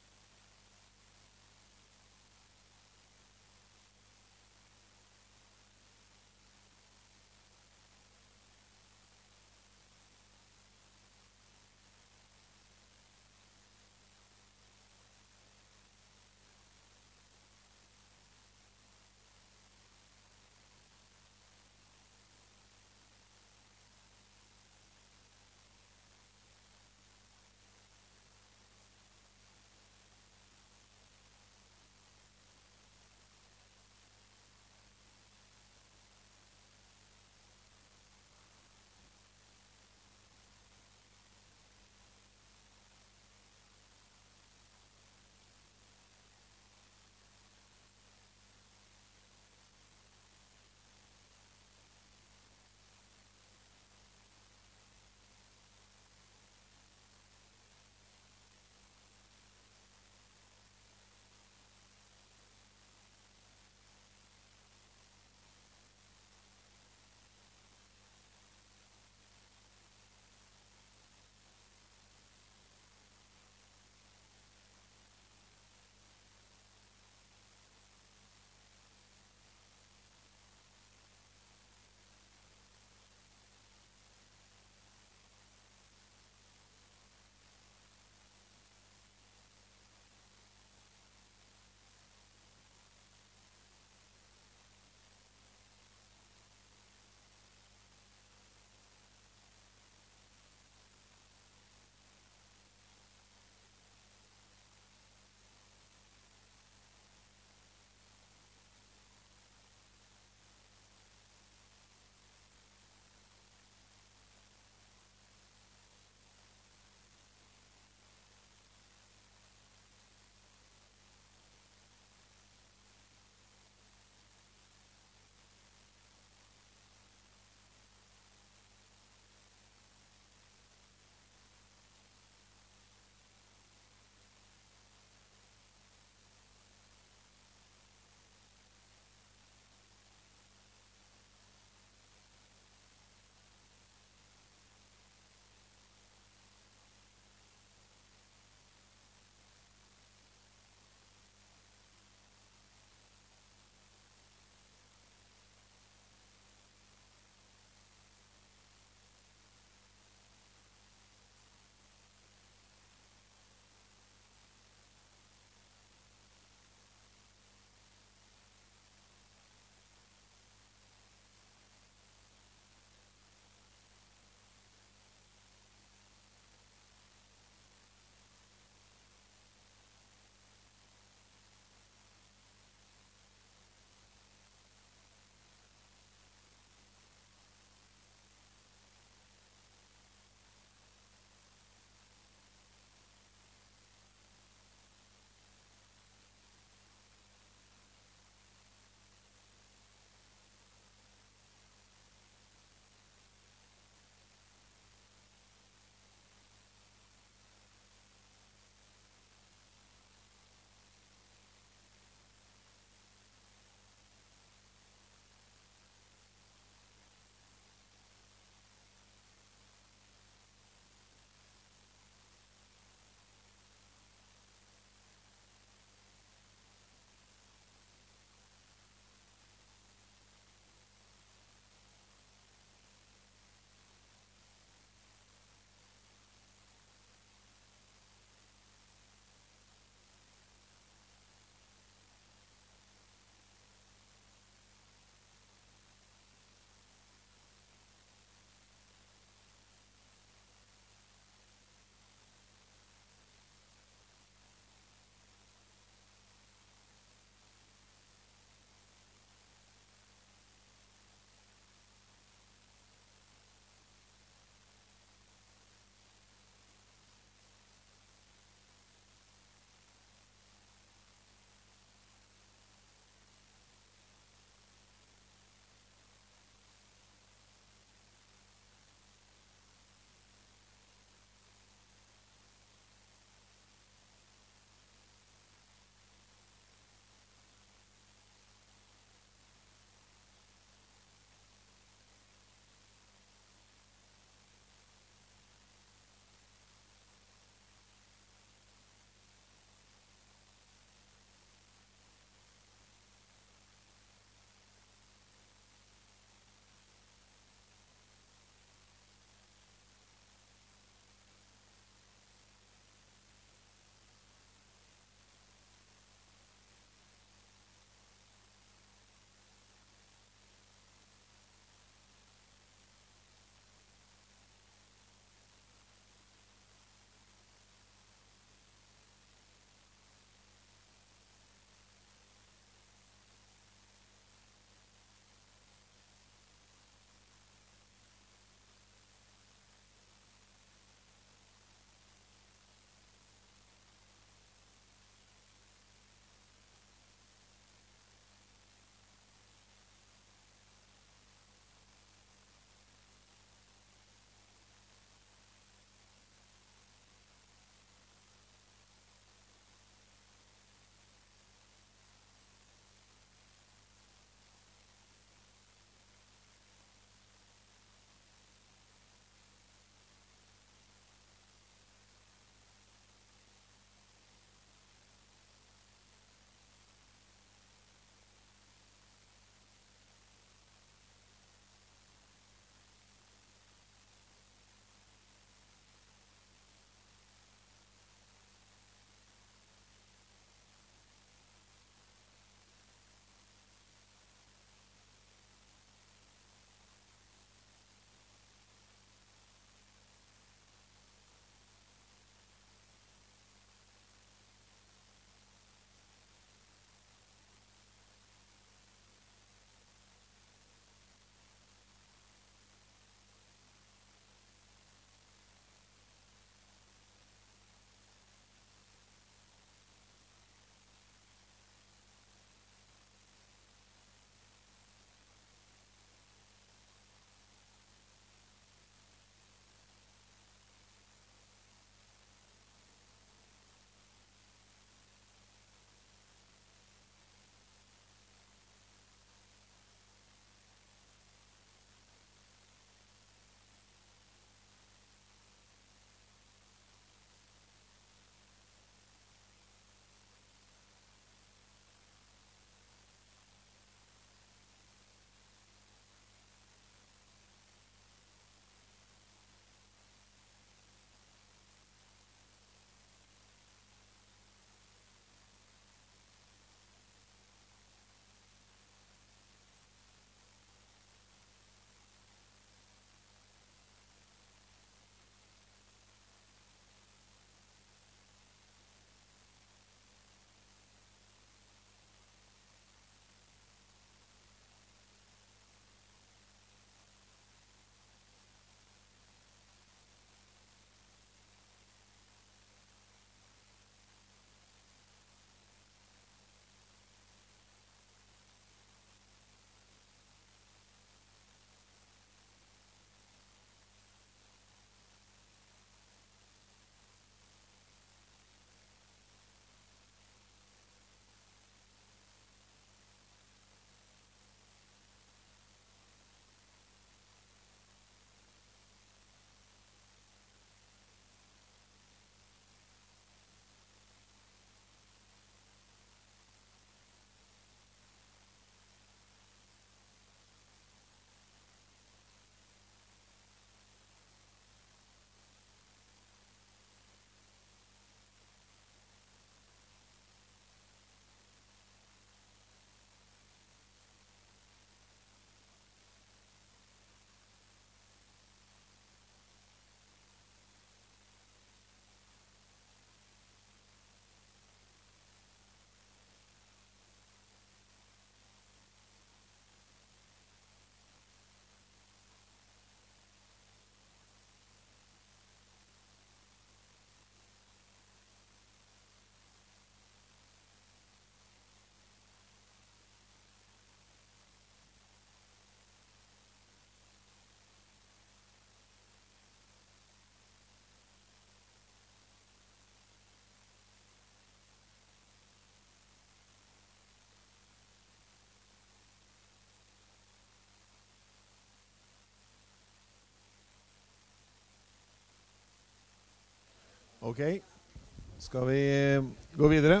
Ok, skal vi gå videre?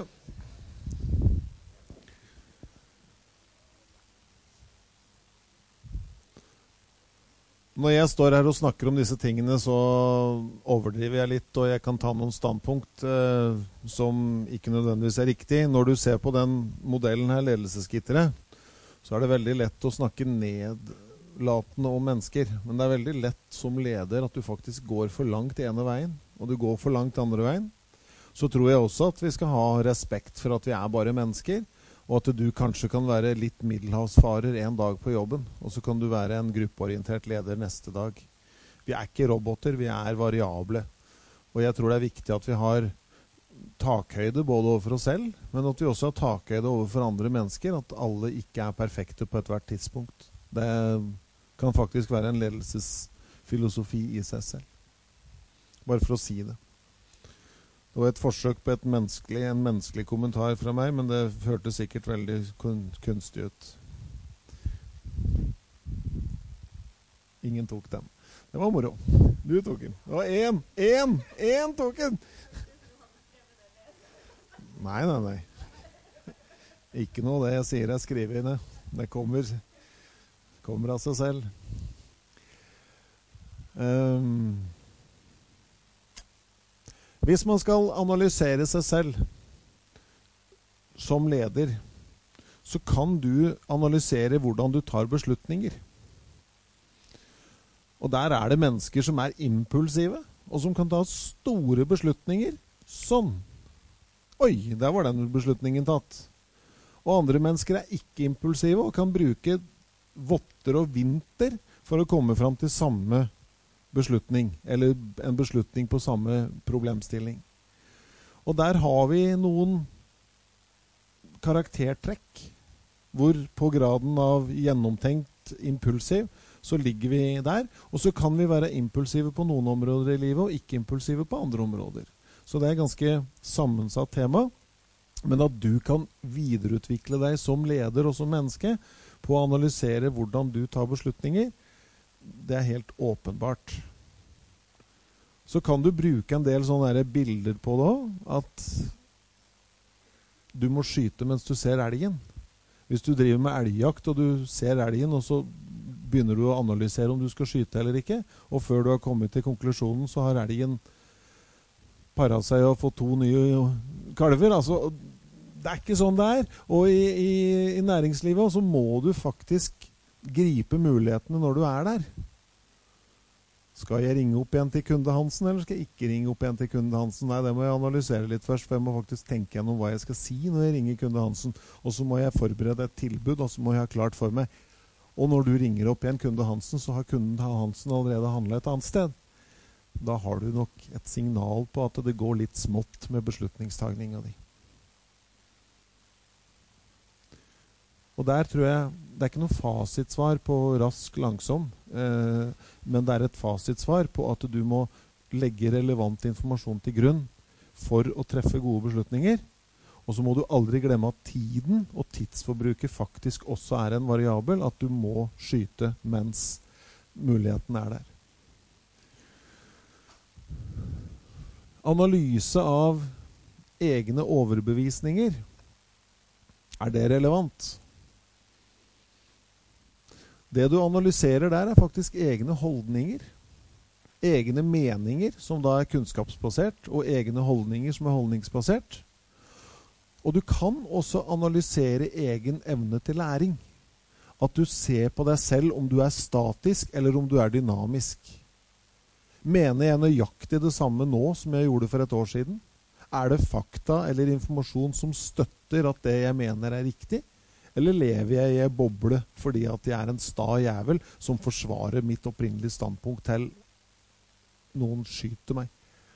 Når jeg står her og snakker om disse tingene, så overdriver jeg litt, og jeg kan ta noen standpunkt eh, som ikke nødvendigvis er riktig. Når du ser på den modellen her, ledelsesgitteret, så er det veldig lett å snakke nedlatende om mennesker. Men det er veldig lett som leder at du faktisk går for langt ene veien, og du går for langt andre veien. Så tror jeg også at vi skal ha respekt for at vi er bare mennesker, og at du kanskje kan være litt middelhavsfarer en dag på jobben, og så kan du være en gruppeorientert leder neste dag. Vi er ikke roboter, vi er variable. Og jeg tror det er viktig at vi har takhøyde både overfor oss selv, men at vi også har takhøyde overfor andre mennesker, at alle ikke er perfekte på et hvert tidspunkt. Det kan faktisk være en ledelsesfilosofi i seg selv. Bare for å si det. Det var et forsøk på et menneskelig, en menneskelig kommentar fra meg, men det hørtes sikkert veldig kun, kunstig ut. Ingen tok den. Det var moro. Du tok den. Det var én! Én! Én tok den! Nei, nei, nei. Ikke noe det jeg sier jeg skriver inne. Det kommer, kommer av seg selv. Um, Hvis man skal analysere seg selv som leder, så kan du analysere hvordan du tar beslutninger. Og der er det mennesker som er impulsive, og som kan ta store beslutninger. Sånn. Oi, der var den beslutningen tatt. Og andre mennesker er ikke impulsive, og kan bruke votter og vinter for å komme fram til samme beslutning, eller en beslutning på samme problemstilling. Og der har vi noen karaktertrekk, hvor på graden av gjennomtenkt impulsiv, så ligger vi der, og så kan vi være impulsive på noen områder i livet, og ikke impulsive på andre områder. Så det er et ganske sammensatt tema, men at du kan videreutvikle deg som leder og som menneske, på å analysere hvordan du tar beslutninger, det er helt åpenbart. Så kan du bruke en del sånne bilder på det også, at du må skyte mens du ser elgen. Hvis du driver med elgjakt og du ser elgen, og så begynner du å analysere om du skal skyte eller ikke, og før du har kommet til konklusjonen, så har elgen paret seg og fått to nye kalver. Altså, det er ikke sånn det er. Og i, i, i næringslivet så må du faktisk gripe mulighetene når du er der. Skal jeg ringe opp igjen til kunde Hansen, eller skal jeg ikke ringe opp igjen til kunde Hansen? Nei, det må jeg analysere litt først, for jeg må faktisk tenke gjennom hva jeg skal si når jeg ringer kunde Hansen. Og så må jeg forberede et tilbud, og så må jeg ha klart for meg. Og når du ringer opp igjen kunde Hansen, så har kunden Hansen allerede handlet et annet sted. Da har du nok et signal på at det går litt smått med beslutningstagninga di. Og der tror jeg, det er ikke noe fasitsvar på rask, langsom, eh, men det er et fasitsvar på at du må legge relevant informasjon til grunn for å treffe gode beslutninger. Og så må du aldri glemme at tiden og tidsforbruket faktisk også er en variabel, at du må skyte mens muligheten er der. Analyse av egne overbevisninger, er det relevant? Det du analyserer der er faktisk egne holdninger, egne meninger som da er kunnskapsbasert, og egne holdninger som er holdningsbasert. Og du kan også analysere egen evne til læring. At du ser på deg selv om du er statisk eller om du er dynamisk. Mener jeg nøyaktig det samme nå som jeg gjorde for et år siden? Er det fakta eller informasjon som støtter at det jeg mener er riktig? Eller lever jeg i en boble fordi at jeg er en sta jævel som forsvarer mitt opprinnelige standpunkt til noen skyter meg?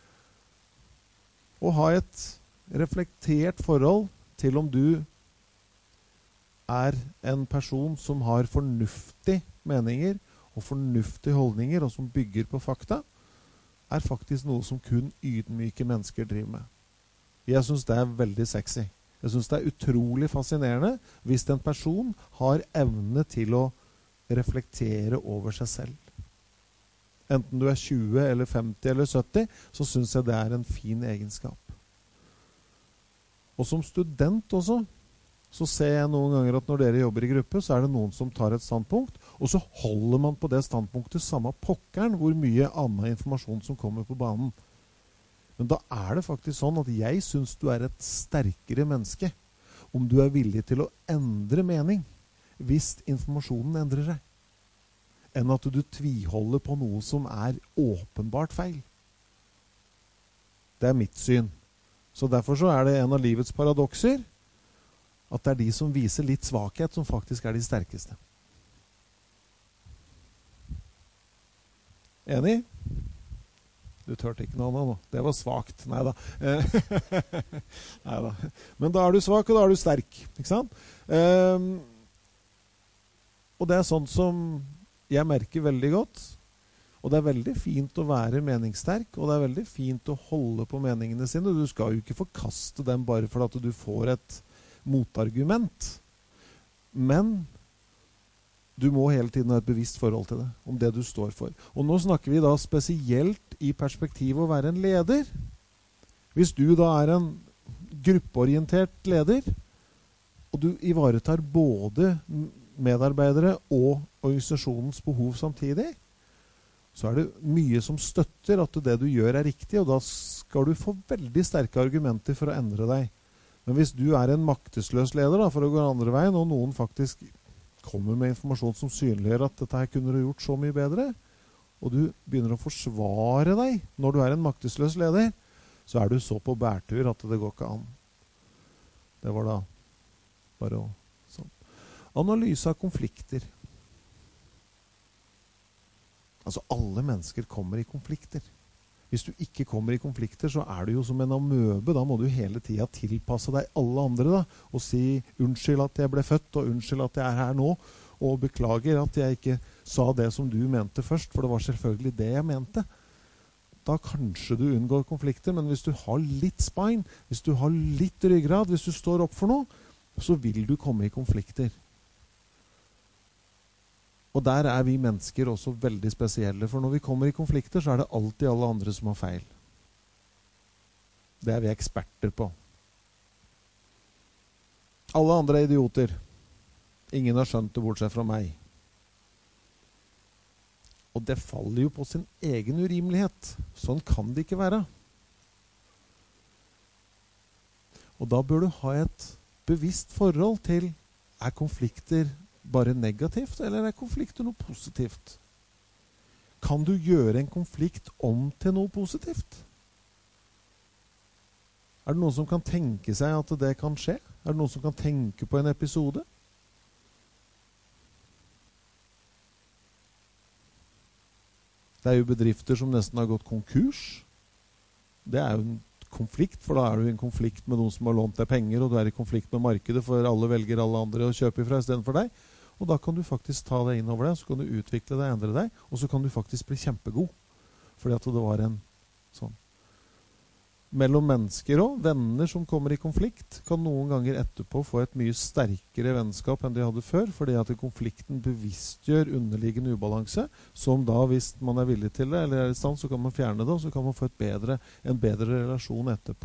Å ha et reflektert forhold til om du er en person som har fornuftige meninger og fornuftige holdninger og som bygger på fakta, er faktisk noe som kun ydmyke mennesker driver med. Jeg synes det er veldig sexy. Jeg synes det er utrolig fascinerende hvis en person har evne til å reflektere over seg selv. enten du er tjue eller femti eller sytti, så synes jeg det er en fin egenskap. Og som student også, så ser jeg noen ganger at når dere jobber i gruppe, så er det noen som tar et standpunkt, og så holder man på det standpunktet samme pokkeren hvor mye annen informasjon som kommer på banen. Men da er det faktisk sånn at jeg synes du er et sterkere menneske om du er villig til å endre mening hvis informasjonen endrer seg, enn at du tviholder på noe som er åpenbart feil. Det er mitt syn. Så derfor så er det en av livets paradokser at det er de som viser litt svakhet som faktisk er de sterkeste. Enig? Du tørte ikke noe annet nå. Det var svagt. Neida. Neida. Men da er du svak, og da er du sterk. Ikke sant? Um, og det er sånt som jeg merker veldig godt. Og det er veldig fint å være meningssterk, og det er veldig fint å holde på meningene sine. Du skal jo ikke forkaste dem bare for at du får et motargument. Men du må hele tiden ha et bevisst forhold til det, om det du står for. Og nå snakker vi da spesielt i perspektivet å være en leder. Hvis du da er en gruppeorientert leder, og du ivaretar både medarbeidere og organisasjonens behov samtidig, så er det mye som støtter at det du gjør er riktig, og da skal du få veldig sterke argumenter for å endre deg. Men hvis du er en maktesløs leder da, for å gå andre veien, og noen faktisk kommer med informasjon som synliggjør at dette her kunne du gjort så mye bedre, og du begynner å forsvare deg når du er en maktesløs leder, så er du så på bærtur at det går ikke an. Det var da bare å sånn. Analyse av konflikter. Altså alle mennesker kommer i konflikter. Hvis du ikke kommer i konflikter, så er du jo som en amøbe. Da må du hele tiden tilpasse deg alle andre da, og si unnskyld at jeg ble født, og unnskyld at jeg er her nå, og beklager at jeg ikke sa det som du mente først, for det var selvfølgelig det jeg mente. Da kanskje du unngår konflikter, men hvis du har litt spine, hvis du har litt ryggrad, hvis du står opp for noe, så vil du komme i konflikter. Og der er vi mennesker også veldig spesielle, for når vi kommer i konflikter, så er det alltid alle andre som har feil. Det er vi eksperter på. Alle andre er idioter. Ingen har skjønt det bortsett fra meg. Og det faller jo på sin egen urimelighet. Sånn kan det ikke være. Og da bør du ha et bevisst forhold til, er konflikter bare negativt, eller er konflikter noe positivt? Kan du gjøre en konflikt om til noe positivt? Er det noen som kan tenke seg at det kan skje? Er det noen som kan tenke på en episode? Det er jo bedrifter som nesten har gått konkurs. Det er jo en konflikt, for da er du i en konflikt med noen som har lånt deg penger, og du er i konflikt med markedet, for alle velger alle andre å kjøpe ifra i stedet for deg. Og da kan du faktisk ta deg inn over det, så kan du utvikle deg, endre deg, og så kan du faktisk bli kjempegod. Fordi at det var en sånn. Mellom mennesker og venner som kommer i konflikt, kan noen ganger etterpå få et mye sterkere vennskap enn de hadde før, fordi at konflikten bevisstgjør underliggende ubalanse, som da, hvis man er villig til det, eller er i stand, så kan man fjerne det, og så kan man få et bedre, en bedre relasjon etterpå.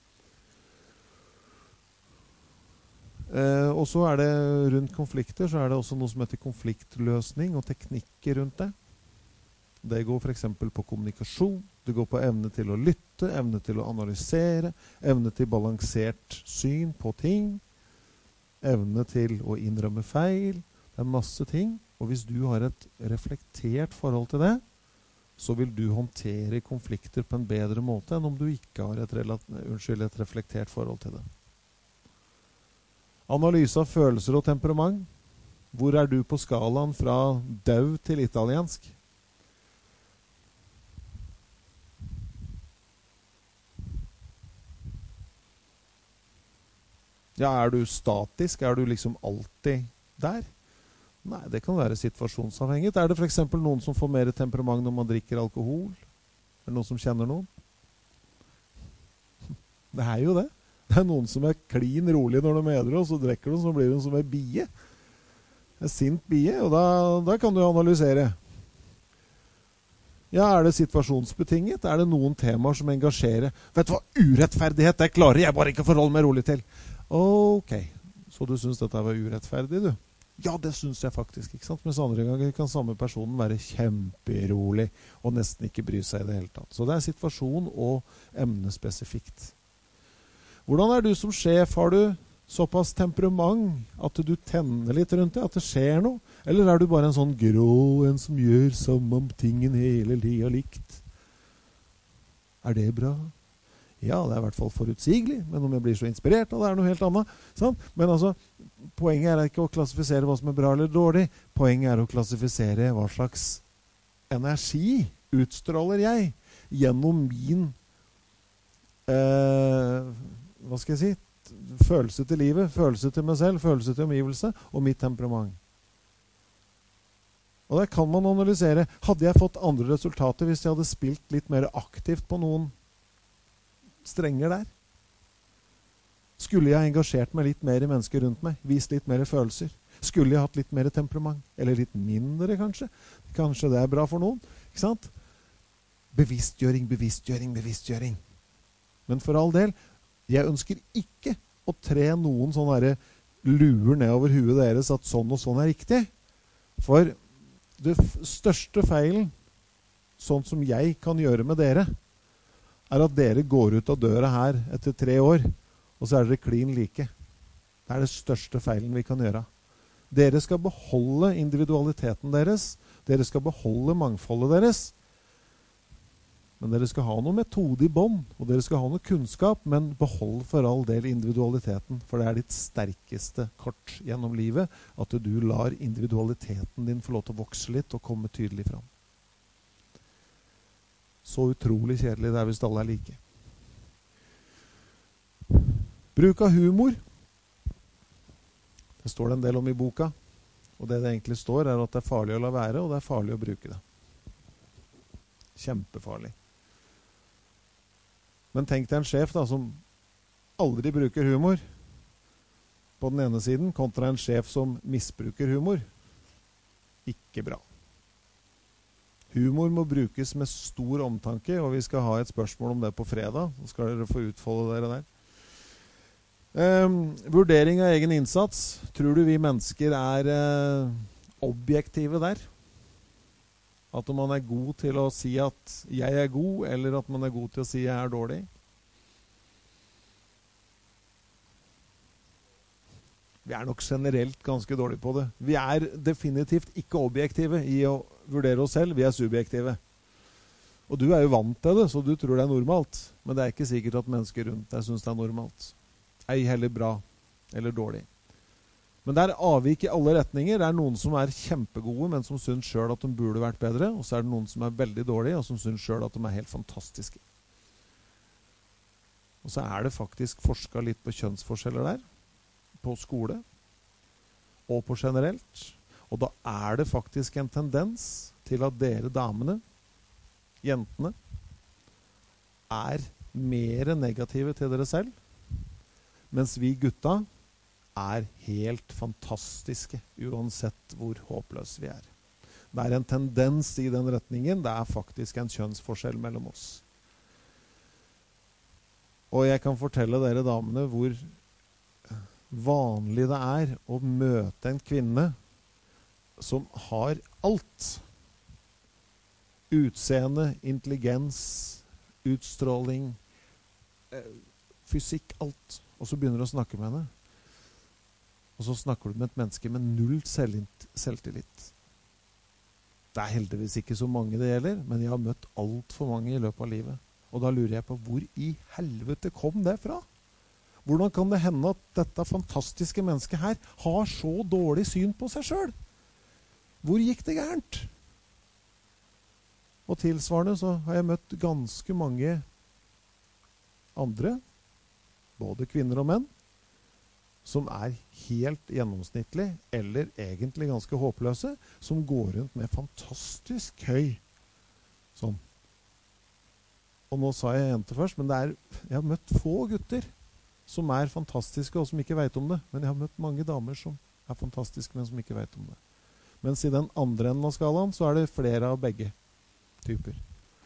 Eh, og så er det rundt konflikter, så er det også noe som heter konfliktløsning og teknikker rundt det. Det går for eksempel på kommunikasjon, det går på evne til å lytte, evne til å analysere, evne til balansert syn på ting, evne til å innrømme feil. Det er masse ting, og hvis du har et reflektert forhold til det, så vil du håndtere konflikter på en bedre måte enn om du ikke har et, unnskyld, et reflektert forhold til det. Analyse av følelser og temperament. Hvor er du på skalaen fra død til italiensk? Ja, er du statisk? Er du liksom alltid der? Nei, det kan være situasjonsavhengig. Er det for eksempel noen som får mer temperament når man drikker alkohol? Er det noen som kjenner noen? Det er jo det. Det er noen som er klin rolig når de er edru, og så drikker de, så blir de som en bie. En sint bie, og da, da kan du analysere. Ja, er det situasjonsbetinget? Er det noen temaer som engasjerer? Vet du hva? Urettferdighet, det klarer jeg bare ikke å forholde meg rolig til. Ok, så du synes dette var urettferdig, du? Ja, det synes jeg faktisk, ikke sant? Mens andre ganger kan samme personen være kjemperolig og nesten ikke bry seg i det hele tatt. Så det er situasjon og emnespesifikt. Hvordan er du som sjef? Har du såpass temperament at du tenner litt rundt det, at det skjer noe? Eller er du bare en sånn grå, en som gjør som om tingen hele tiden likt? Er det bra? Ja, det er i hvert fall forutsigelig, men om jeg blir så inspirert av det er noe helt annet. Sant? Men altså, poenget er ikke å klassifisere hva som er bra eller dårlig. Poenget er å klassifisere hva slags energi utstråler jeg gjennom min, eh, hva skal jeg si, følelse til livet, følelse til meg selv, følelse til omgivelse og mitt temperament. Og der kan man analysere. Hadde jeg fått andre resultater hvis jeg hadde spilt litt mer aktivt på noen strenger der? Skulle jeg engasjert meg litt mer i mennesker rundt meg? Vist litt mer følelser? Skulle jeg hatt litt mer temperament? Eller litt mindre, kanskje? Kanskje det er bra for noen? Ikke sant? Bevisstgjøring, bevisstgjøring, bevisstgjøring. Men for all del, jeg ønsker ikke å tre noen sånne der luer ned over huet deres at sånn og sånn er riktig. For det største feilen, sånn som jeg kan gjøre med dere, er at dere går ut av døra her etter tre år, og så er dere klin like. Det er det største feilen vi kan gjøre. Dere skal beholde individualiteten deres, dere skal beholde mangfoldet deres, men dere skal ha noe metode i bånd, og dere skal ha noe kunnskap, men behold for all del individualiteten, for det er ditt sterkeste kort gjennom livet, at du lar individualiteten din få lov til å vokse litt og komme tydelig fram. Så utrolig kjedelig det er hvis alle er like. Bruk av humor. Det står det en del om i boka, og det det egentlig står er at det er farlig å la være, og det er farlig å bruke det. Kjempefarlig. Men tenk deg en sjef da, som aldri bruker humor på den ene siden, kontra en sjef som misbruker humor. Ikke bra. Humor må brukes med stor omtanke, og vi skal ha et spørsmål om det på fredag. Så skal dere få utfolde dere der. Um, vurdering av egen innsats. Tror du vi mennesker er uh, objektive der? At man er god til å si at jeg er god, eller at man er god til å si jeg er dårlig. Vi er nok generelt ganske dårlige på det. Vi er definitivt ikke objektive i å vurdere oss selv, vi er subjektive. Og du er jo vant til det, så du tror det er normalt. Men det er ikke sikkert at mennesker rundt deg synes det er normalt. Ei heller bra, eller dårlig. Men det er avvik i alle retninger. Det er noen som er kjempegode, men som synes selv at de burde vært bedre. Og så er det noen som er veldig dårlige, og som synes selv at de er helt fantastiske. Og så er det faktisk forsket litt på kjønnsforskjeller der. På skole. Og på generelt. Og da er det faktisk en tendens til at dere damene, jentene, er mer negative til dere selv. Mens vi gutta er helt fantastiske, uansett hvor håpløse vi er. Det er en tendens i den retningen. Det er faktisk en kjønnsforskjell mellom oss. Og jeg kan fortelle dere damene hvor vanlig det er å møte en kvinne som har alt. Utseende, intelligens, utstråling, fysikk, alt. Og så begynner du å snakke med henne. Og så snakker du med et menneske med null selvtillit. Det er heldigvis ikke så mange det gjelder, men jeg har møtt alt for mange i løpet av livet. Og da lurer jeg på, hvor i helvete kom det fra? Hvordan kan det hende at dette fantastiske mennesket her har så dårlig syn på seg selv? Hvor gikk det gærent? Og tilsvarende så har jeg møtt ganske mange andre, både kvinner og menn, som er helt gjennomsnittlig, eller egentlig ganske håpløse, som går rundt med fantastisk høy. Sånn. Og nå sa jeg jente først, men det er, jeg har møtt få gutter som er fantastiske og som ikke vet om det. Men jeg har møtt mange damer som er fantastiske, men som ikke vet om det. Mens i den andre enden av skalaen så er det flere av begge. typer.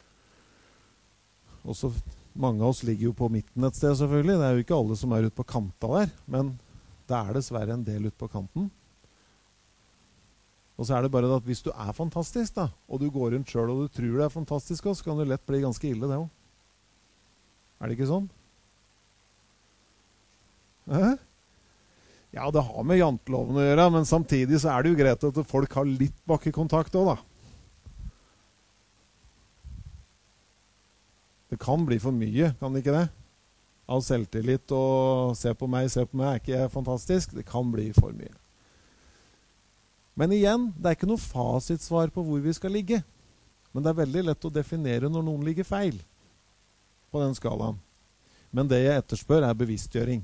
Også mange av oss ligger jo på midten et sted selvfølgelig. Det er jo ikke alle som er ute på kanta der, men det er dessverre en del ute på kanten. Og så er det bare at hvis du er fantastisk da, og du går rundt selv og du tror du er fantastisk også, så kan det lett bli ganske ille det også. Er det ikke sånn? Hæ? Ja, det har med janteloven å gjøre, men samtidig så er det jo greit at folk har litt bakkekontakt også da. Det kan bli for mye, kan det ikke det? Av selvtillit og se på meg, se på meg, er ikke jeg fantastisk? Det kan bli for mye. Men igjen, det er ikke noe fasitsvar på hvor vi skal ligge. Men det er veldig lett å definere når noen ligger feil på den skalaen. Men det jeg etterspør er bevisstgjøring.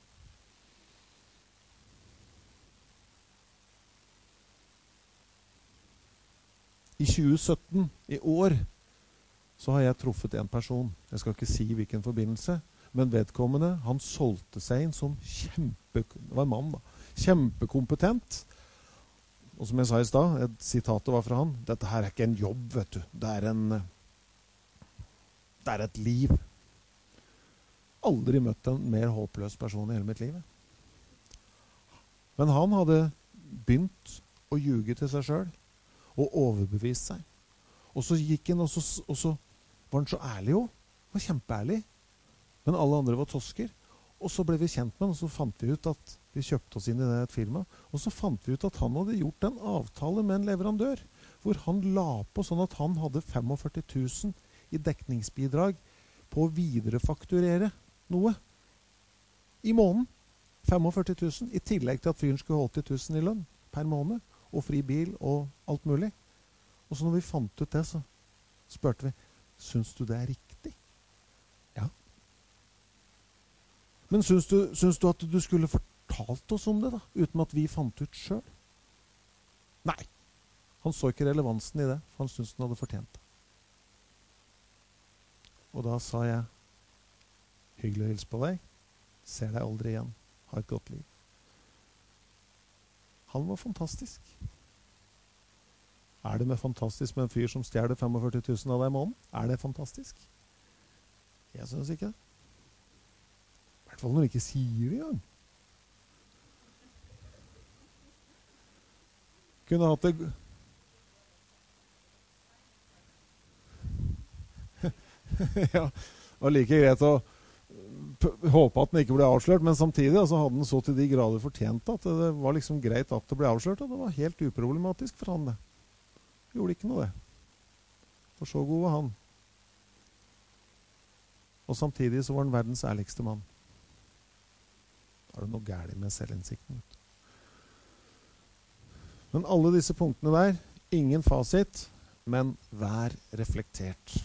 I tjue sytten, i år, så har jeg truffet en person. Jeg skal ikke si hvilken forbindelse, men vedkommende, han solgte seg inn som kjempe, det var en mann da, kjempekompetent. Og som jeg sa i stad, et sitatet var fra han, dette her er ikke en jobb, vet du. Det er en, det er et liv. Aldri møtt en mer håpløs person i hele mitt liv. Men han hadde begynt å ljuge til seg selv, og overbevist seg. Og så gikk han, og så, og så var han så ærlig jo. Han var kjempeærlig. Men alle andre var tosker. Og så ble vi kjent med han, og så fant vi ut at vi kjøpte oss inn i det et firma. Og så fant vi ut at han hadde gjort en avtale med en leverandør, hvor han la på sånn at han hadde førtifem tusen i dekningsbidrag på å viderefakturere noe i måneden. førtifem tusen, i tillegg til at fyren skulle ha åtti tusen i lønn per måned, og fri bil og alt mulig. Og så når vi fant ut det, så spurte vi, syns du det er riktig? Ja. Men syns du, syns du at du skulle fortalt oss om det da, uten at vi fant ut selv? Nei. Han så ikke relevansen i det, for han syntes han hadde fortjent det. Og da sa jeg, hyggelig å hilse på deg, ser deg aldri igjen, ha et godt liv. Han var fantastisk. Er det med fantastisk med en fyr som stjeler førtifem tusen av deg i måneden? Er det fantastisk? Jeg synes ikke det. I hvert fall når du ikke sier det engang. Kunne hatt det... Ja, det var like greit å håpe at den ikke ble avslørt, men samtidig altså, hadde den så til de grader fortjent at det var liksom greit at det ble avslørt, og det var helt uproblematisk for han det. Gjorde ikke noe det. For så god var han. Og samtidig så var han verdens ærligste mann. Da er det noe gærlig med selvinnsikten. Men alle disse punktene der, ingen fasit, men vær reflektert.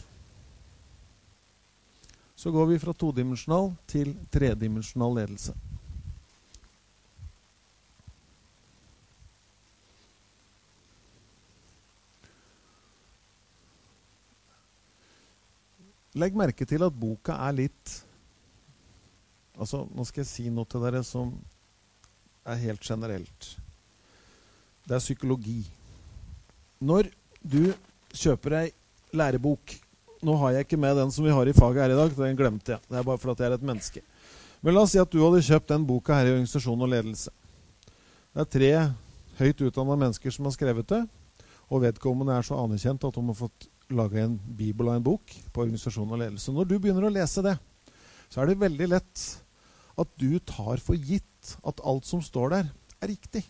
Så går vi fra todimensjonal til tredimensjonal ledelse. Legg merke til at boka er litt, altså nå skal jeg si noe til dere som er helt generelt. Det er psykologi. Når du kjøper ei lærebok, nå har jeg ikke med den som vi har i faget her i dag, den glemte jeg. Det er bare fordi jeg er et menneske. Men la oss si at du hadde kjøpt den boka her i organisasjon og ledelse. Det er tre høyt utdannede mennesker som har skrevet det, og vedkommende er så anerkjent at de har fått lage en bibel og en bok på organisasjon og ledelse. Når du begynner å lese det, så er det veldig lett at du tar for gitt at alt som står der er riktig.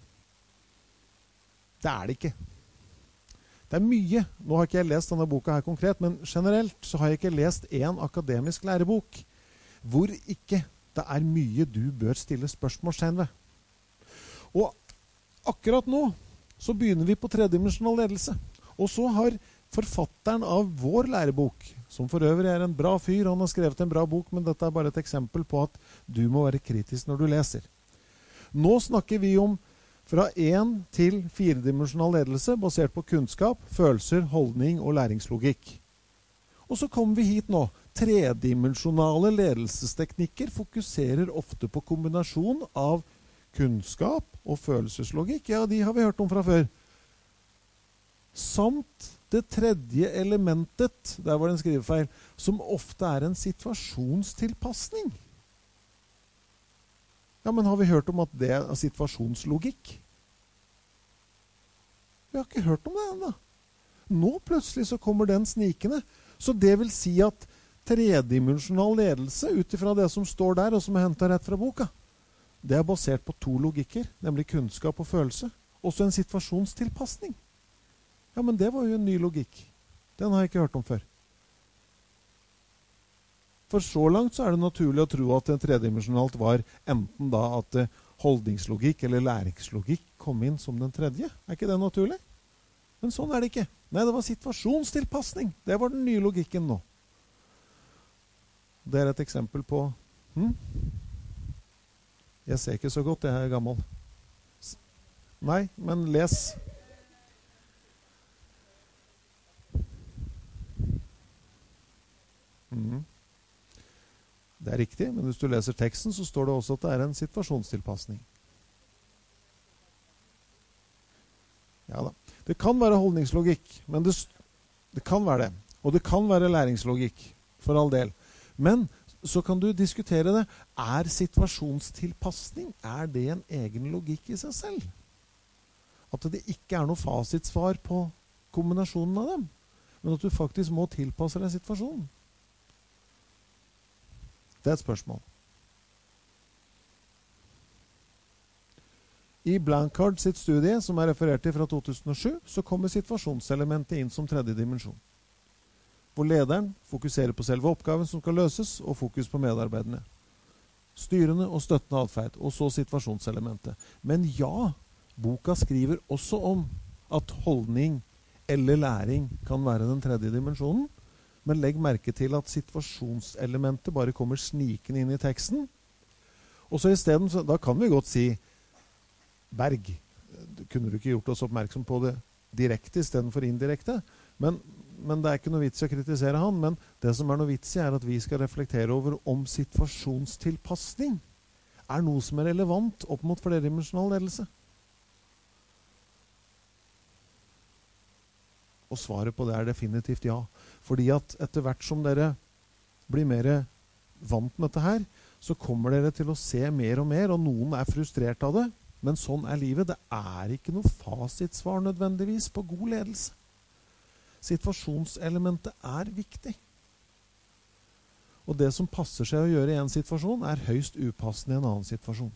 Det er det ikke. Det er mye. Nå har ikke jeg lest denne boka her konkret, men generelt så har jeg ikke lest en akademisk lærebok hvor ikke det er mye du bør stille spørsmålstegn ved. Og akkurat nå så begynner vi på tredimensjonal ledelse. Og så har forfatteren av vår lærebok, som for øvrig er en bra fyr, han har skrevet en bra bok, men dette er bare et eksempel på at du må være kritisk når du leser. Nå snakker vi om fra én til firedimensjonal ledelse, basert på kunnskap, følelser, holdning og læringslogikk. Og så kommer vi hit nå. Tredimensjonale ledelsesteknikker fokuserer ofte på kombinasjon av kunnskap og følelseslogikk. Ja, de har vi hørt om fra før. samt det tredje elementet, der var det en skrivefeil, som ofte er en situasjonstilpassning. Ja, men har vi hørt om at det er situasjonslogikk? Vi har ikke hørt om det enda. Nå plutselig så kommer den snikende. Så det vil si at tredimensjonal ledelse, utifra det som står der, og som er hentet rett fra boka, det er basert på to logikker, nemlig kunnskap og følelse. Også en situasjonstilpassning. Ja, men det var jo en ny logikk. Den har jeg ikke hørt om før. For så langt så er det naturlig å tro at det tredimensjonalt var enten da at holdningslogikk eller læringslogikk kom inn som den tredje. Er ikke det naturlig? Men sånn er det ikke. Nei, det var situasjonstilpassning. Det var den nye logikken nå. Det er et eksempel på hm? Jeg ser ikke så godt, jeg er gammel. Nei, men les. Mhm. Det er riktig, men hvis du leser teksten, så står det også at det er en situasjonstilpassning. Ja da. Det kan være holdningslogikk, men det, det kan være det. Og det kan være læringslogikk, for all del. Men så kan du diskutere det. Er situasjonstilpassning, er det en egen logikk i seg selv? At det ikke er noe fasitsvar på kombinasjonen av dem, men at du faktisk må tilpasse deg situasjonen. Det er et spørsmål. I Blanchard sitt studie, som er referert til fra to tusen og sju, så kommer situasjonselementet inn som tredje dimensjon. Hvor lederen fokuserer på selve oppgaven som skal løses, og fokus på medarbeiderne. Styrende og støttende atferd, og så situasjonselementet. Men ja, boka skriver også om at holdning eller læring kan være den tredje dimensjonen, men legg merke til at situasjonselementet bare kommer snikende inn i teksten. Og så i stedet, da kan vi godt si Berg, kunne du ikke gjort oss oppmerksom på det direkte i stedet for indirekte, men, men det er ikke noe vits i å kritisere han, men det som er noe vits i er at vi skal reflektere over om situasjonstilpassning er noe som er relevant opp mot flerdimensjonal ledelse. Og svaret på det er definitivt ja. Fordi at etter hvert som dere blir mer vant med dette her, så kommer dere til å se mer og mer, og noen er frustrert av det. Men sånn er livet. Det er ikke noe fasitsvar nødvendigvis på god ledelse. Situasjonselementet er viktig. Og det som passer seg å gjøre i en situasjon, er høyst upassende i en annen situasjon.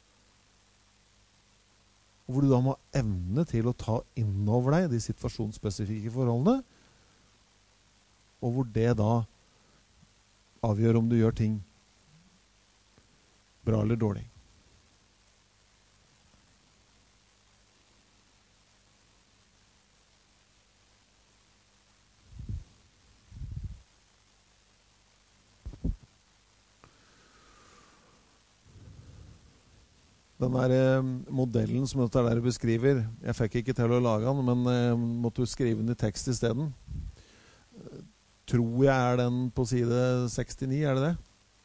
Hvor du da må evne til å ta inn over deg de situasjonsspesifikke forholdene, og hvor det da avgjør om du gjør ting bra eller dårlig. Den der eh, modellen som dette der beskriver, jeg fikk ikke til å lage den, men eh, måtte jo skrive den i tekst i stedet. Eh, tror jeg er den på side sekstini, er det det?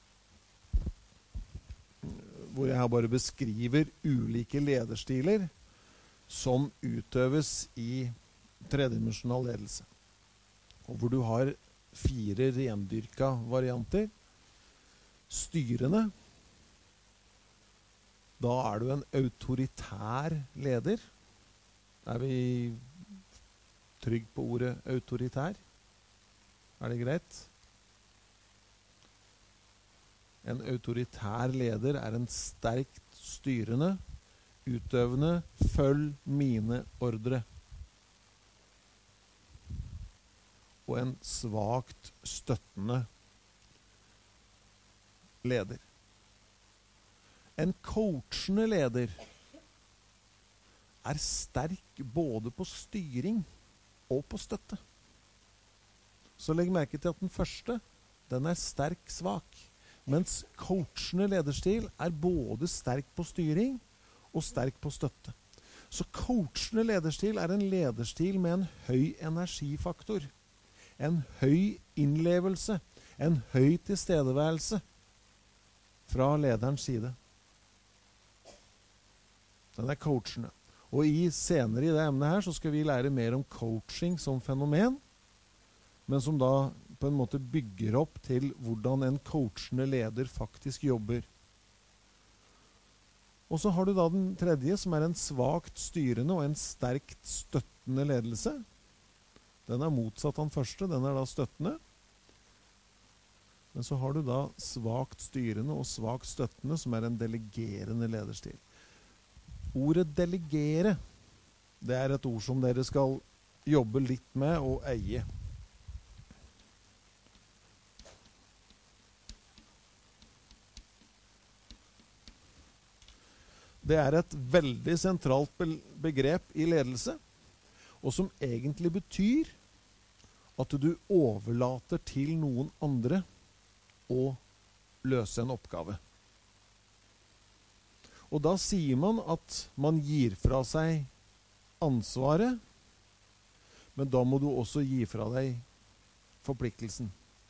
Hvor jeg bare beskriver ulike lederstiler som utøves i tredimensjonal ledelse. Og hvor du har fire rendyrka varianter. Styrende. Da er du en autoritær leder. Er vi trygg på ordet autoritær? Er det greit? En autoritær leder er en sterkt styrende, utøvende, følg mine ordre. Og en svagt støttende leder. En coachende leder er sterk både på styring og på støtte. Så legg merke til at den første, den er sterk svak. Mens coachende lederstil er både sterk på styring og sterk på støtte. Så coachende lederstil er en lederstil med en høy energifaktor. En høy innlevelse. En høy tilstedeværelse fra lederens side. Den er coachende. Og i senere i det emnet her så skal vi lære mer om coaching som fenomen, men som da på en måte bygger opp til hvordan en coachende leder faktisk jobber. Og så har du da den tredje, som er en svagt styrende og en sterkt støttende ledelse. Den er motsatt av den første, den er da støttende. Men så har du da svagt styrende og svagt støttende, som er en delegerende lederstil. Ordet delegere, det er et ord som dere skal jobbe litt med og eie. Det er et veldig sentralt begrep i ledelse, og som egentlig betyr at du overlater til noen andre å løse en oppgave. Og da sier man at man gir fra seg ansvaret, men da må du også gi fra deg forpliktelsen.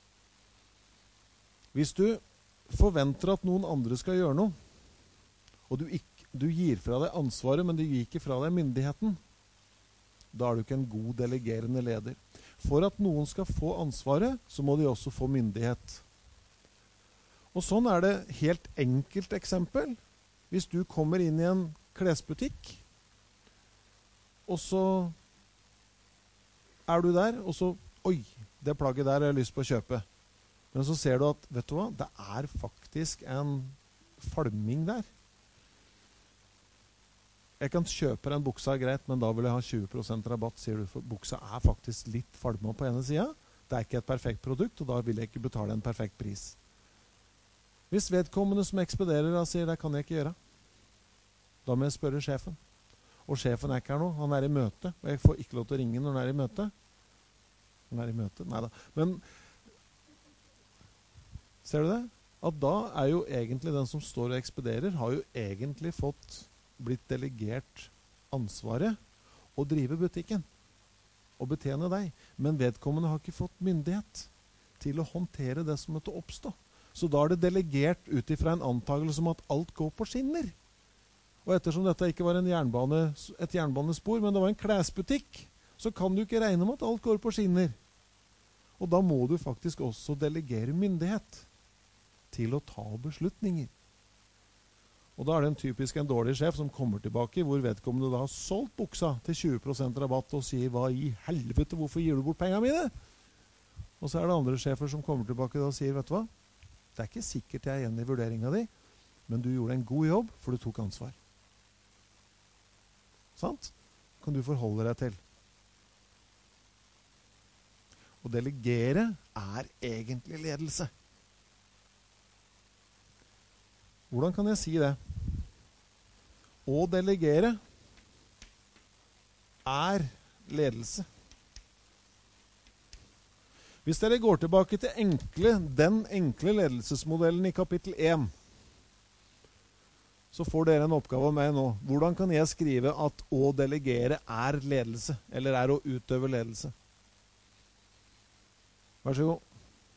Hvis du forventer at noen andre skal gjøre noe, og du, ikke, du gir fra deg ansvaret, men du gir ikke fra deg myndigheten, da er du ikke en god delegerende leder. For at noen skal få ansvaret, så må de også få myndighet. Og sånn er det helt enkelt eksempel. Hvis du kommer inn i en klesbutikk, og så er du der, og så, oi, det plagget der har jeg lyst på å kjøpe. Men så ser du at, vet du hva, det er faktisk en falming der. Jeg kan kjøpe en buksa greit, men da vil jeg ha tjue prosent rabatt, sier du, for buksa er faktisk litt falma på ene siden. Det er ikke et perfekt produkt, og da vil jeg ikke betale en perfekt pris. Hvis vedkommende som ekspederer da sier, det kan jeg ikke gjøre, da må jeg spørre sjefen. Og sjefen er ikke her nå, han er i møte, og jeg får ikke lov til å ringe når han er i møte. Han er i møte? Neida. Men, ser du det? At da er jo egentlig den som står og ekspederer, har jo egentlig fått blitt delegert ansvaret å drive butikken og betjene deg. Men vedkommende har ikke fått myndighet til å håndtere det som måtte oppstå. Så da er det delegert ut ifra en antagelse om at alt går på skinner. Og ettersom dette ikke var en jernbane, et jernbanespor, men det var en klesbutikk, så kan du ikke regne med at alt går på skinner. Og da må du faktisk også delegere myndighet til å ta beslutninger. Og da er det en typisk en dårlig sjef som kommer tilbake, hvor vedkommende da har solgt buksa til tjue prosent rabatt og sier, hva i helvete, hvorfor gir du bort pengene mine? Og så er det andre sjefer som kommer tilbake og sier, vet du hva? Det er ikke sikkert jeg er enig i vurderingen din, men du gjorde en god jobb, for du tok ansvar. Sant? Kan du forholde deg til. Å delegere er egentlig ledelse. Hvordan kan jeg si det? Å delegere er ledelse. Hvis dere går tilbake til enkle, den enkle ledelsesmodellen i kapittel én, så får dere en oppgave av meg nå. Hvordan kan jeg skrive at å delegere er ledelse, eller er å utøve ledelse? Vær så god.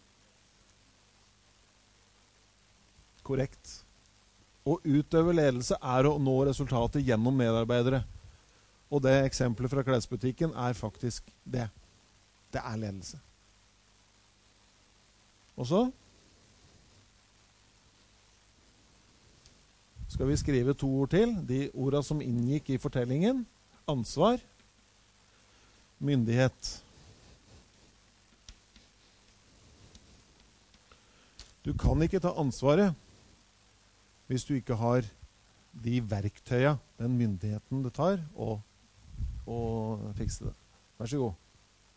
Korrekt. Å utøve ledelse er å nå resultatet gjennom medarbeidere. Og det eksempelet fra klesbutikken er faktisk det. Det er ledelse. Og så skal vi skrive to ord til, de ordene som inngikk i fortellingen. Ansvar, myndighet. Du kan ikke ta ansvaret hvis du ikke har de verktøyene, den myndigheten det tar, og, og fikse det. Vær så god.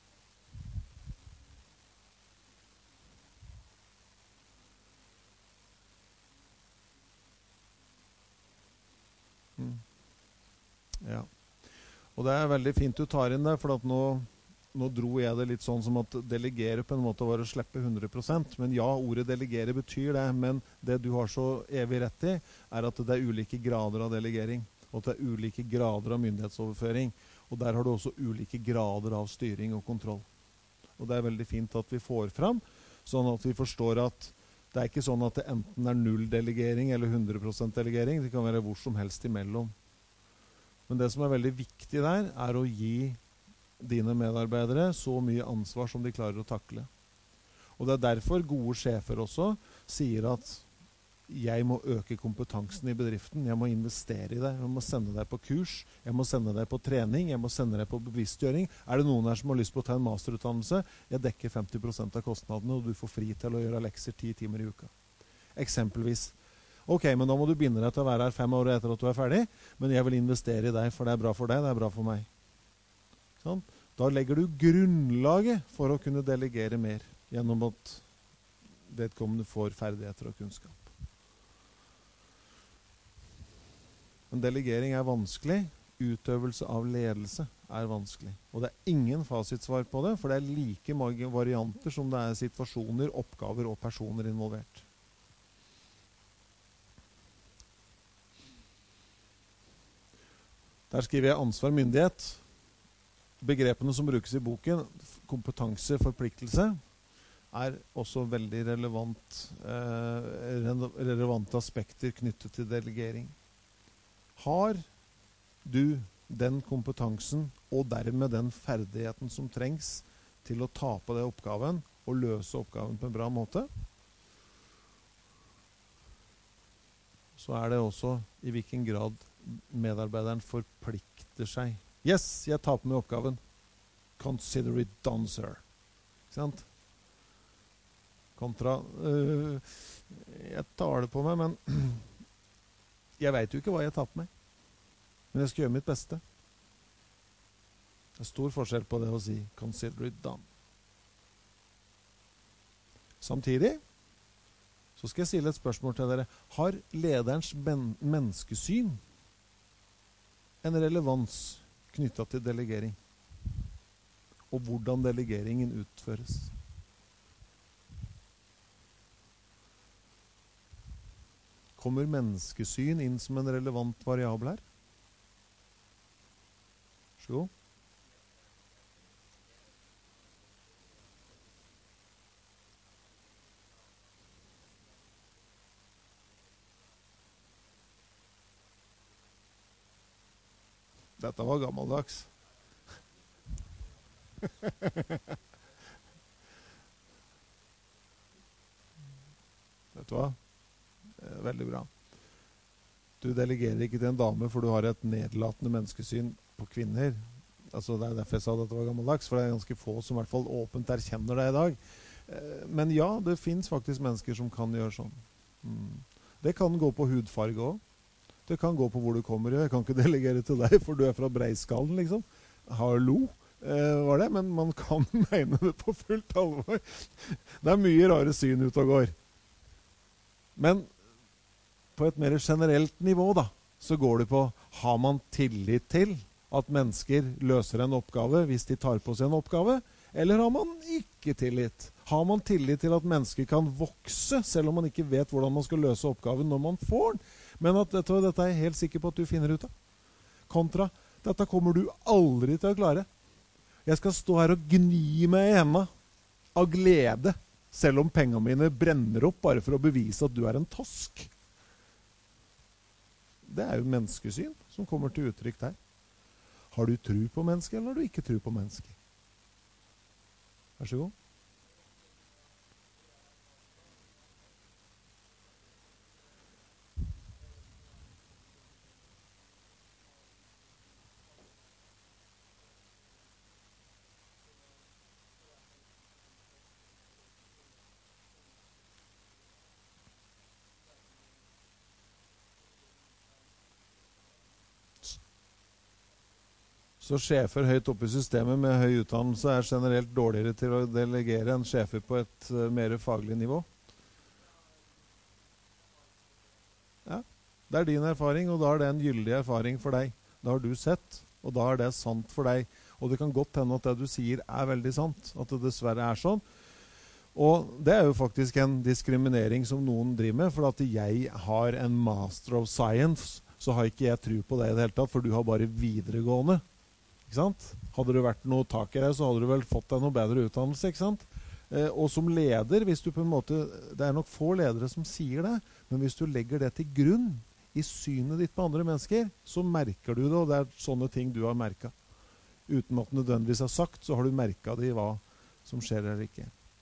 Mm. Ja. Og det er veldig fint du tar inn det, for at nå, nå dro jeg det litt sånn som at delegere på en måte var å slippe hundre prosent. Men ja, ordet delegere betyr det, men det du har så evig rett i, er at det er ulike grader av delegering, og at det er ulike grader av myndighetsoverføring. Og der har du også ulike grader av styring og kontroll. Og det er veldig fint at vi får fram, sånn at vi forstår at det er ikke sånn at det enten er null delegering eller hundre prosent delegering. Det kan være hvor som helst imellom. Men det som er veldig viktig der, er å gi dine medarbeidere så mye ansvar som de klarer å takle. Og det er derfor gode sjefer også sier at jeg må øke kompetansen i bedriften, jeg må investere i deg, jeg må sende deg på kurs, jeg må sende deg på trening, jeg må sende deg på bevisstgjøring. Er det noen her som har lyst på å ta en masterutdannelse? Jeg dekker femti prosent av kostnadene, og du får fri til å gjøre lekser ti timer i uka. Eksempelvis. Ok, men da må du begynne deg til å være her fem år etter at du er ferdig, men jeg vil investere i deg, for det er bra for deg, det er bra for meg. Sånn? Da legger du grunnlaget for å kunne delegere mer, gjennom at vedkommende får ferdigheter og kunnskap. Men delegering er vanskelig, utøvelse av ledelse er vanskelig. Og det er ingen fasitsvar på det, for det er like mange varianter som det er situasjoner, oppgaver og personer involvert. Der skriver jeg ansvar, myndighet. Begrepene som brukes i boken, kompetanse, forpliktelse, er også veldig relevant, eh, relevante aspekter knyttet til delegering. Har du den kompetansen og dermed den ferdigheten som trengs til å ta på det oppgaven og løse oppgaven på en bra måte? Så er det også i hvilken grad medarbeideren forplikter seg. Yes, jeg tar på meg oppgaven. Consider it done, sir. Ikke sant? Kontra, øh, jeg tar det på meg, men jeg vet jo ikke hva jeg tar på meg. Men jeg skal gjøre mitt beste. Det er stor forskjell på det å si consider it done. Samtidig så skal jeg stille et spørsmål til dere. Har lederens men- menneskesyn en relevans knyttet til delegering? Og hvordan delegeringen utføres? Kommer menneskesyn inn som en relevant variabel her? Vær så god. Dette var gammeldags. Vet du hva? Veldig bra. Du delegerer ikke til en dame for du har et nedlatende menneskesyn på kvinner. Altså det er derfor jeg sa at dette var gammeldags, for det er ganske få som i hvert fall åpent erkjenner det i dag. Men ja, det finnes faktisk mennesker som kan gjøre sånn. Det kan gå på hudfarge også. Det kan gå på hvor du kommer. Jeg kan ikke delegere til deg, for du er fra Breiskallen, liksom. Hallo, eh, var det? Men man kan mene det på fullt alvor. Det er mye rare syn ut og går. Men på et mer generelt nivå da, så går det på, har man tillit til at mennesker løser en oppgave hvis de tar på seg en oppgave, eller har man ikke tillit? Har man tillit til at mennesker kan vokse, selv om man ikke vet hvordan man skal løse oppgaven når man får den? Men at dette, dette er jeg helt sikker på at du finner ut av. Kontra, dette kommer du aldri til å klare. Jeg skal stå her og gni meg i hendene av glede, selv om pengene mine brenner opp bare for å bevise at du er en tosk. Det er jo menneskesyn som kommer til uttrykk der. Har du tro på mennesket, eller har du ikke tro på mennesket? Vær så god. Så sjefer høyt oppe i systemet med høy utdannelse er generelt dårligere til å delegere enn sjefer på et uh, mer faglig nivå. Ja, det er din erfaring, og da er det en gyldig erfaring for deg. Da har du sett, og da er det sant for deg. Og det kan godt hende at det du sier er veldig sant, at det dessverre er sånn. Og det er jo faktisk en diskriminering som noen driver med, for at jeg har en Master of Science, så har ikke jeg tro på det i det hele tatt, for du har bare videregående. Ikke sant? Hadde det vært noe tak i deg, så hadde du vel fått deg noe bedre utdannelse, ikke sant? Eh, og som leder, hvis du på en måte, det er nok få ledere som sier det, men hvis du legger det til grunn i synet ditt på andre mennesker, så merker du det, og det er sånne ting du har merket. Uten at nødvendigvis har sagt, så har du merket det i hva som skjer eller ikke.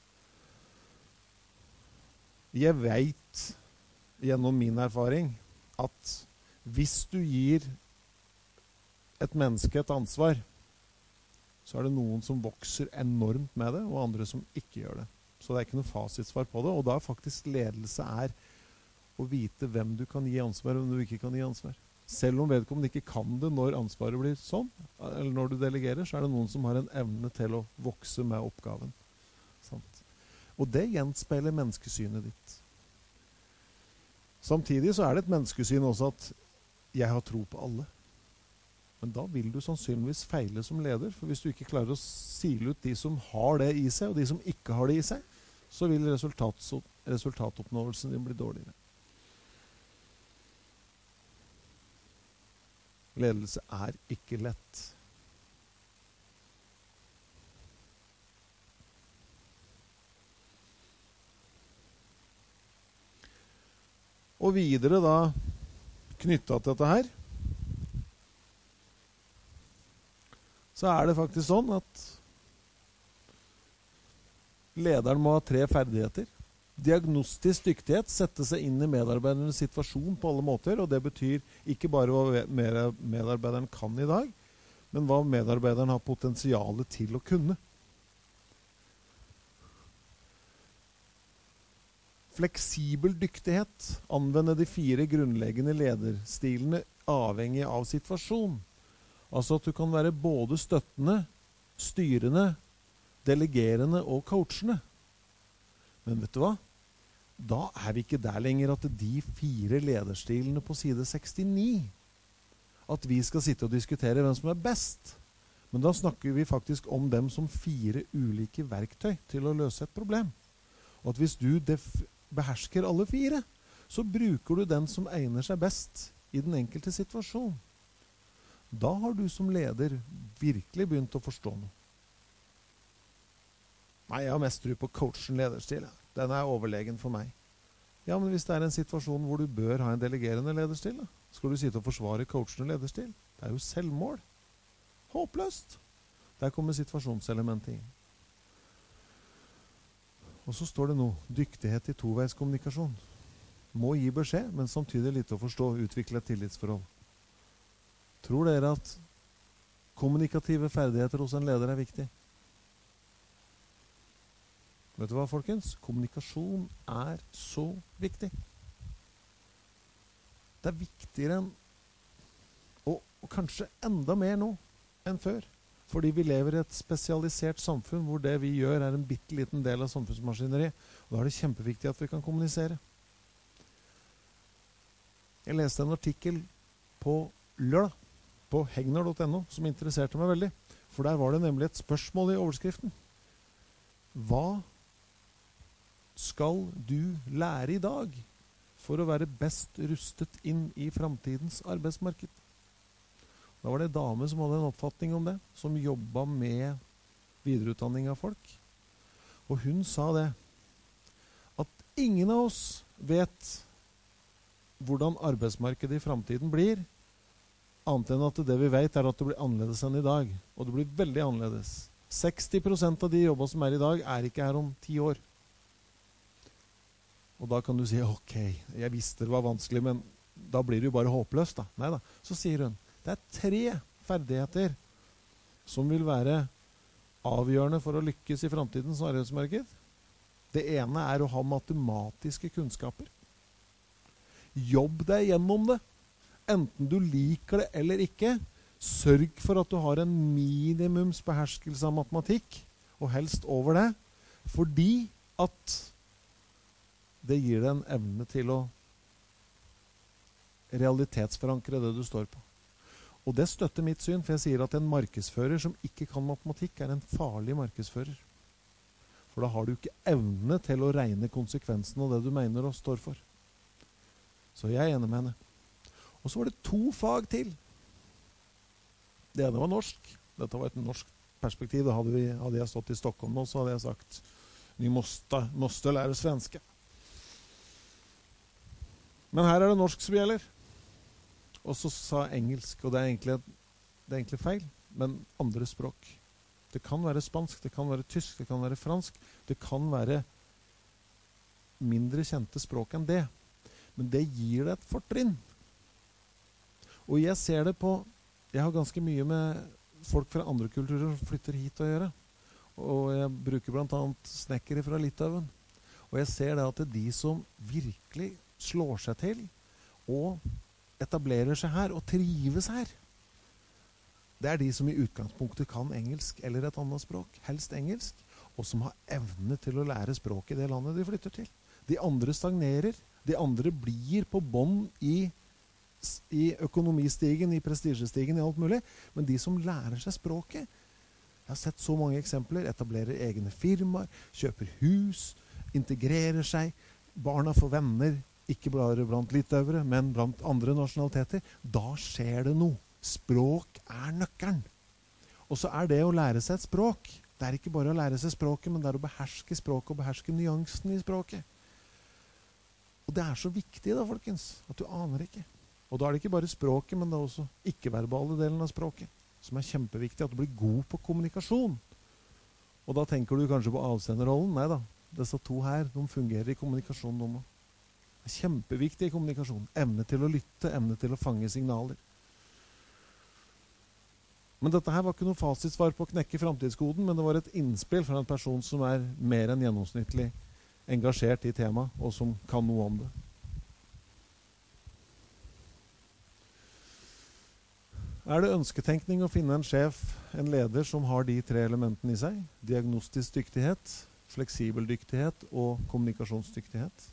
Jeg vet gjennom min erfaring at hvis du gir et menneske et ansvar, så er det noen som vokser enormt med det, og andre som ikke gjør det. Så det er ikke noe fasitsvar på det, og da faktisk ledelse er å vite hvem du kan gi ansvar, og hvem du ikke kan gi ansvar. Selv om vedkommende ikke kan det når ansvaret blir sånn, eller når du delegerer, så er det noen som har en evne til å vokse med oppgaven. Sant? Og det gjenspeiler menneskesynet ditt. Samtidig så er det et menneskesyn også at jeg har tro på alle. Men da vil du sannsynligvis feile som leder, for hvis du ikke klarer å sile ut de som har det i seg, og de som ikke har det i seg, så vil resultat, resultatoppnåelsen din bli dårligere. Ledelse er ikke lett. Og videre da, knyttet til dette her, så er det faktisk sånn at lederen må ha tre ferdigheter. Diagnostisk dyktighet, sette seg inn i medarbeidernes situasjon på alle måter, og det betyr ikke bare hva medarbeideren kan i dag, men hva medarbeideren har potensialet til å kunne. Fleksibel dyktighet, anvende de fire grunnleggende lederstilene avhengig av situasjon. Altså at du kan være både støttende, styrende, delegerende og coachende. Men vet du hva? Da er vi ikke der lenger at de fire lederstilene på side sekstini, at vi skal sitte og diskutere hvem som er best. Men da snakker vi faktisk om dem som fire ulike verktøy til å løse et problem. Og at hvis du behersker alle fire, så bruker du den som egner seg best i den enkelte situasjon. Da har du som leder virkelig begynt å forstå noe. Nei, jeg har mest tro på coachen lederstil. Den er overlegen for meg. Ja, men hvis det er en situasjon hvor du bør ha en delegerende lederstil, da, skal du sitte og forsvare coachen lederstil? Det er jo selvmål. Håpløst. Der kommer situasjonselementet inn. Og så står det nå, dyktighet i toveiskommunikasjon. Må gi beskjed, men samtidig litt å forstå, utvikle et tillitsforhold. Tror dere at kommunikative ferdigheter hos en leder er viktig? Vet du hva, folkens? Kommunikasjon er så viktig. Det er viktigere enn, og, og kanskje enda mer nå enn før. Fordi vi lever i et spesialisert samfunn hvor det vi gjør er en bitteliten del av samfunnsmaskineriet. Og da er det kjempeviktig at vi kan kommunisere. Jeg leste en artikkel på lørdag på hegnar punktum no som interesserte meg veldig. For der var det nemlig et spørsmål i overskriften. Hva skal du lære i dag for å være best rustet inn i fremtidens arbeidsmarked? Da var det en dame som hadde en oppfatning om det, som jobbet med videreutdanning av folk. Og hun sa det, at ingen av oss vet hvordan arbeidsmarkedet i fremtiden blir, annet enn at det vi vet er at det blir annerledes enn i dag. Og det blir veldig annerledes. seksti prosent av de jobbene som er i dag, er ikke her om ti år. Og da kan du si, ok, jeg visste det var vanskelig, men da blir det jo bare håpløst da. Neida, så sier hun, det er tre ferdigheter som vil være avgjørende for å lykkes i fremtidens arbeidsmarked. Det ene er å ha matematiske kunnskaper. Jobb deg gjennom det. Enten du liker det eller ikke, sørg for at du har en minimums beherskelse av matematikk, og helst over det, fordi at det gir deg en evne til å realitetsforankre det du står på. Og det støtter mitt syn, for jeg sier at en markedsfører som ikke kan matematikk er en farlig markedsfører. For da har du ikke evne til å regne konsekvensen av det du mener og står for. Så jeg er enig med henne. Og så var det to fag til. Det ene var norsk. Dette var et norsk perspektiv. Da hadde, vi, hadde jeg stått i Stockholm nå, så hadde jeg sagt vi måste, måste lære svenske. Men her er det norsk som gjelder. Og så sa engelsk, og det er egentlig, det er egentlig feil, men andre språk. Det kan være spansk, det kan være tysk, det kan være fransk, det kan være mindre kjente språk enn det. Men det gir deg et fortrinn. Og jeg ser det på, jeg har ganske mye med folk fra andre kulturer som flytter hit å gjøre. Og jeg bruker blant annet snekkere fra Litauen. Og jeg ser det at det er de som virkelig slår seg til og etablerer seg her og trives her. Det er de som i utgangspunktet kan engelsk eller et annet språk, helst engelsk, og som har evne til å lære språk i det landet de flytter til. De andre stagnerer, de andre blir på bånd i, i økonomistigen, i prestisjestigen, i alt mulig, men de som lærer seg språket, jeg har sett så mange eksempler, etablerer egne firmaer, kjøper hus, integrerer seg, barna får venner, ikke bare blant litauere, men blant andre nasjonaliteter. Da skjer det noe. Språk er nøkkelen. Og så er det å lære seg et språk. Det er ikke bare å lære seg språket, men det er å beherske språket og beherske nyansen i språket. Og det er så viktig da, folkens, at du aner ikke. Og da er det ikke bare språket, men det er også ikke-verbale delen av språket, som er kjempeviktig, at du blir god på kommunikasjon. Og da tenker du kanskje på avsenderrollen. Nei da, disse to her, de fungerer i kommunikasjon nå. Det er kjempeviktig i kommunikasjon. Evne til å lytte, evne til å fange signaler. Men dette her var ikke noe fasitsvar på å knekke fremtidskoden, men det var et innspill fra en person som er mer enn gjennomsnittlig engasjert i temaet, og som kan noe om det. Er det ønsketenkning å finne en sjef, en leder, som har de tre elementene i seg? Diagnostisk dyktighet, fleksibel dyktighet og kommunikasjonsdyktighet.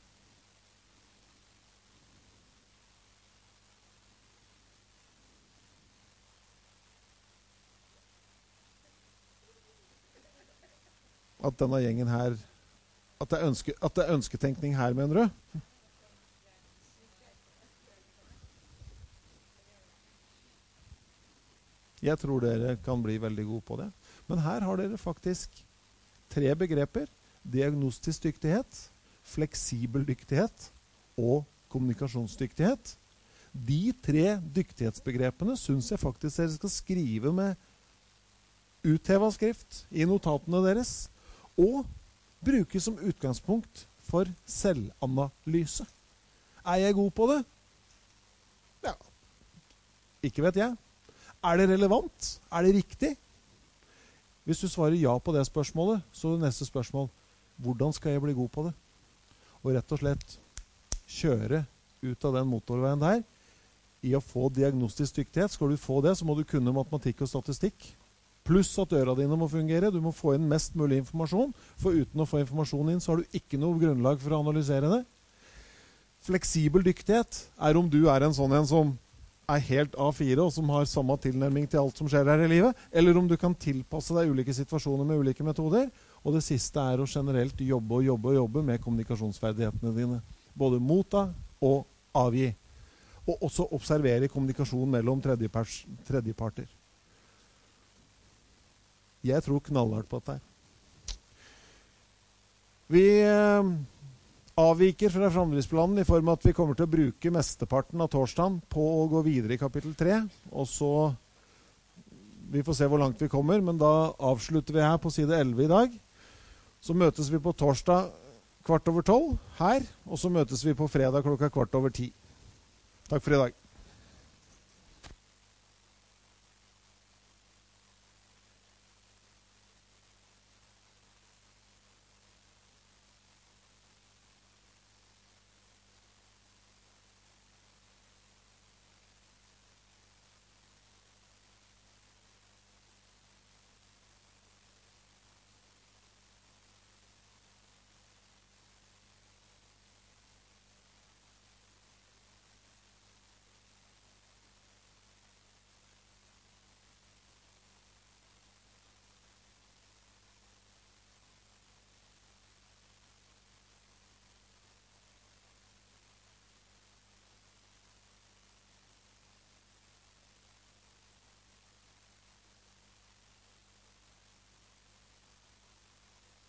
At denne gjengen her, at det er, ønske, at det er ønsketenkning her, mener du? Jeg tror dere kan bli veldig gode på det. Men her har dere faktisk tre begreper. Diagnostisk dyktighet, fleksibel dyktighet og kommunikasjonsdyktighet. De tre dyktighetsbegrepene synes jeg faktisk dere skal skrive med uthevet skrift i notatene deres, og bruke som utgangspunkt for selvanalyse. Er jeg god på det? Ja. Ikke vet jeg. Er det relevant? Er det riktig? Hvis du svarer ja på det spørsmålet, så er det neste spørsmål: hvordan skal jeg bli god på det? Og rett og slett kjøre ut av den motorveien der. I å få diagnostisk dyktighet, skal du få det, så må du kunne matematikk og statistikk. Pluss at øra dine må fungere. Du må få inn mest mulig informasjon, for uten å få informasjon inn, så har du ikke noe grunnlag for å analysere det. Fleksibel dyktighet er om du er en sånn en som er helt A fire, og som har samme tilnærming til alt som skjer her i livet, eller om du kan tilpasse deg ulike situasjoner med ulike metoder. Og det siste er å generelt jobbe og jobbe og jobbe med kommunikasjonsferdighetene dine. Både motta og avgi. Og også observere kommunikasjon mellom tredjepers, tredjeparter. Jeg tror knallhardt på dette her. Vi eh, avviker fra fremdriftsplanen i form av at vi kommer til å bruke mesteparten av torsdagen på å gå videre i kapittel tre, og så vi får se hvor langt vi kommer, men da avslutter vi her på side elleve i dag. Så møtes vi på torsdag kvart over tolv her, og så møtes vi på fredag klokka kvart over ti. Takk for i dag.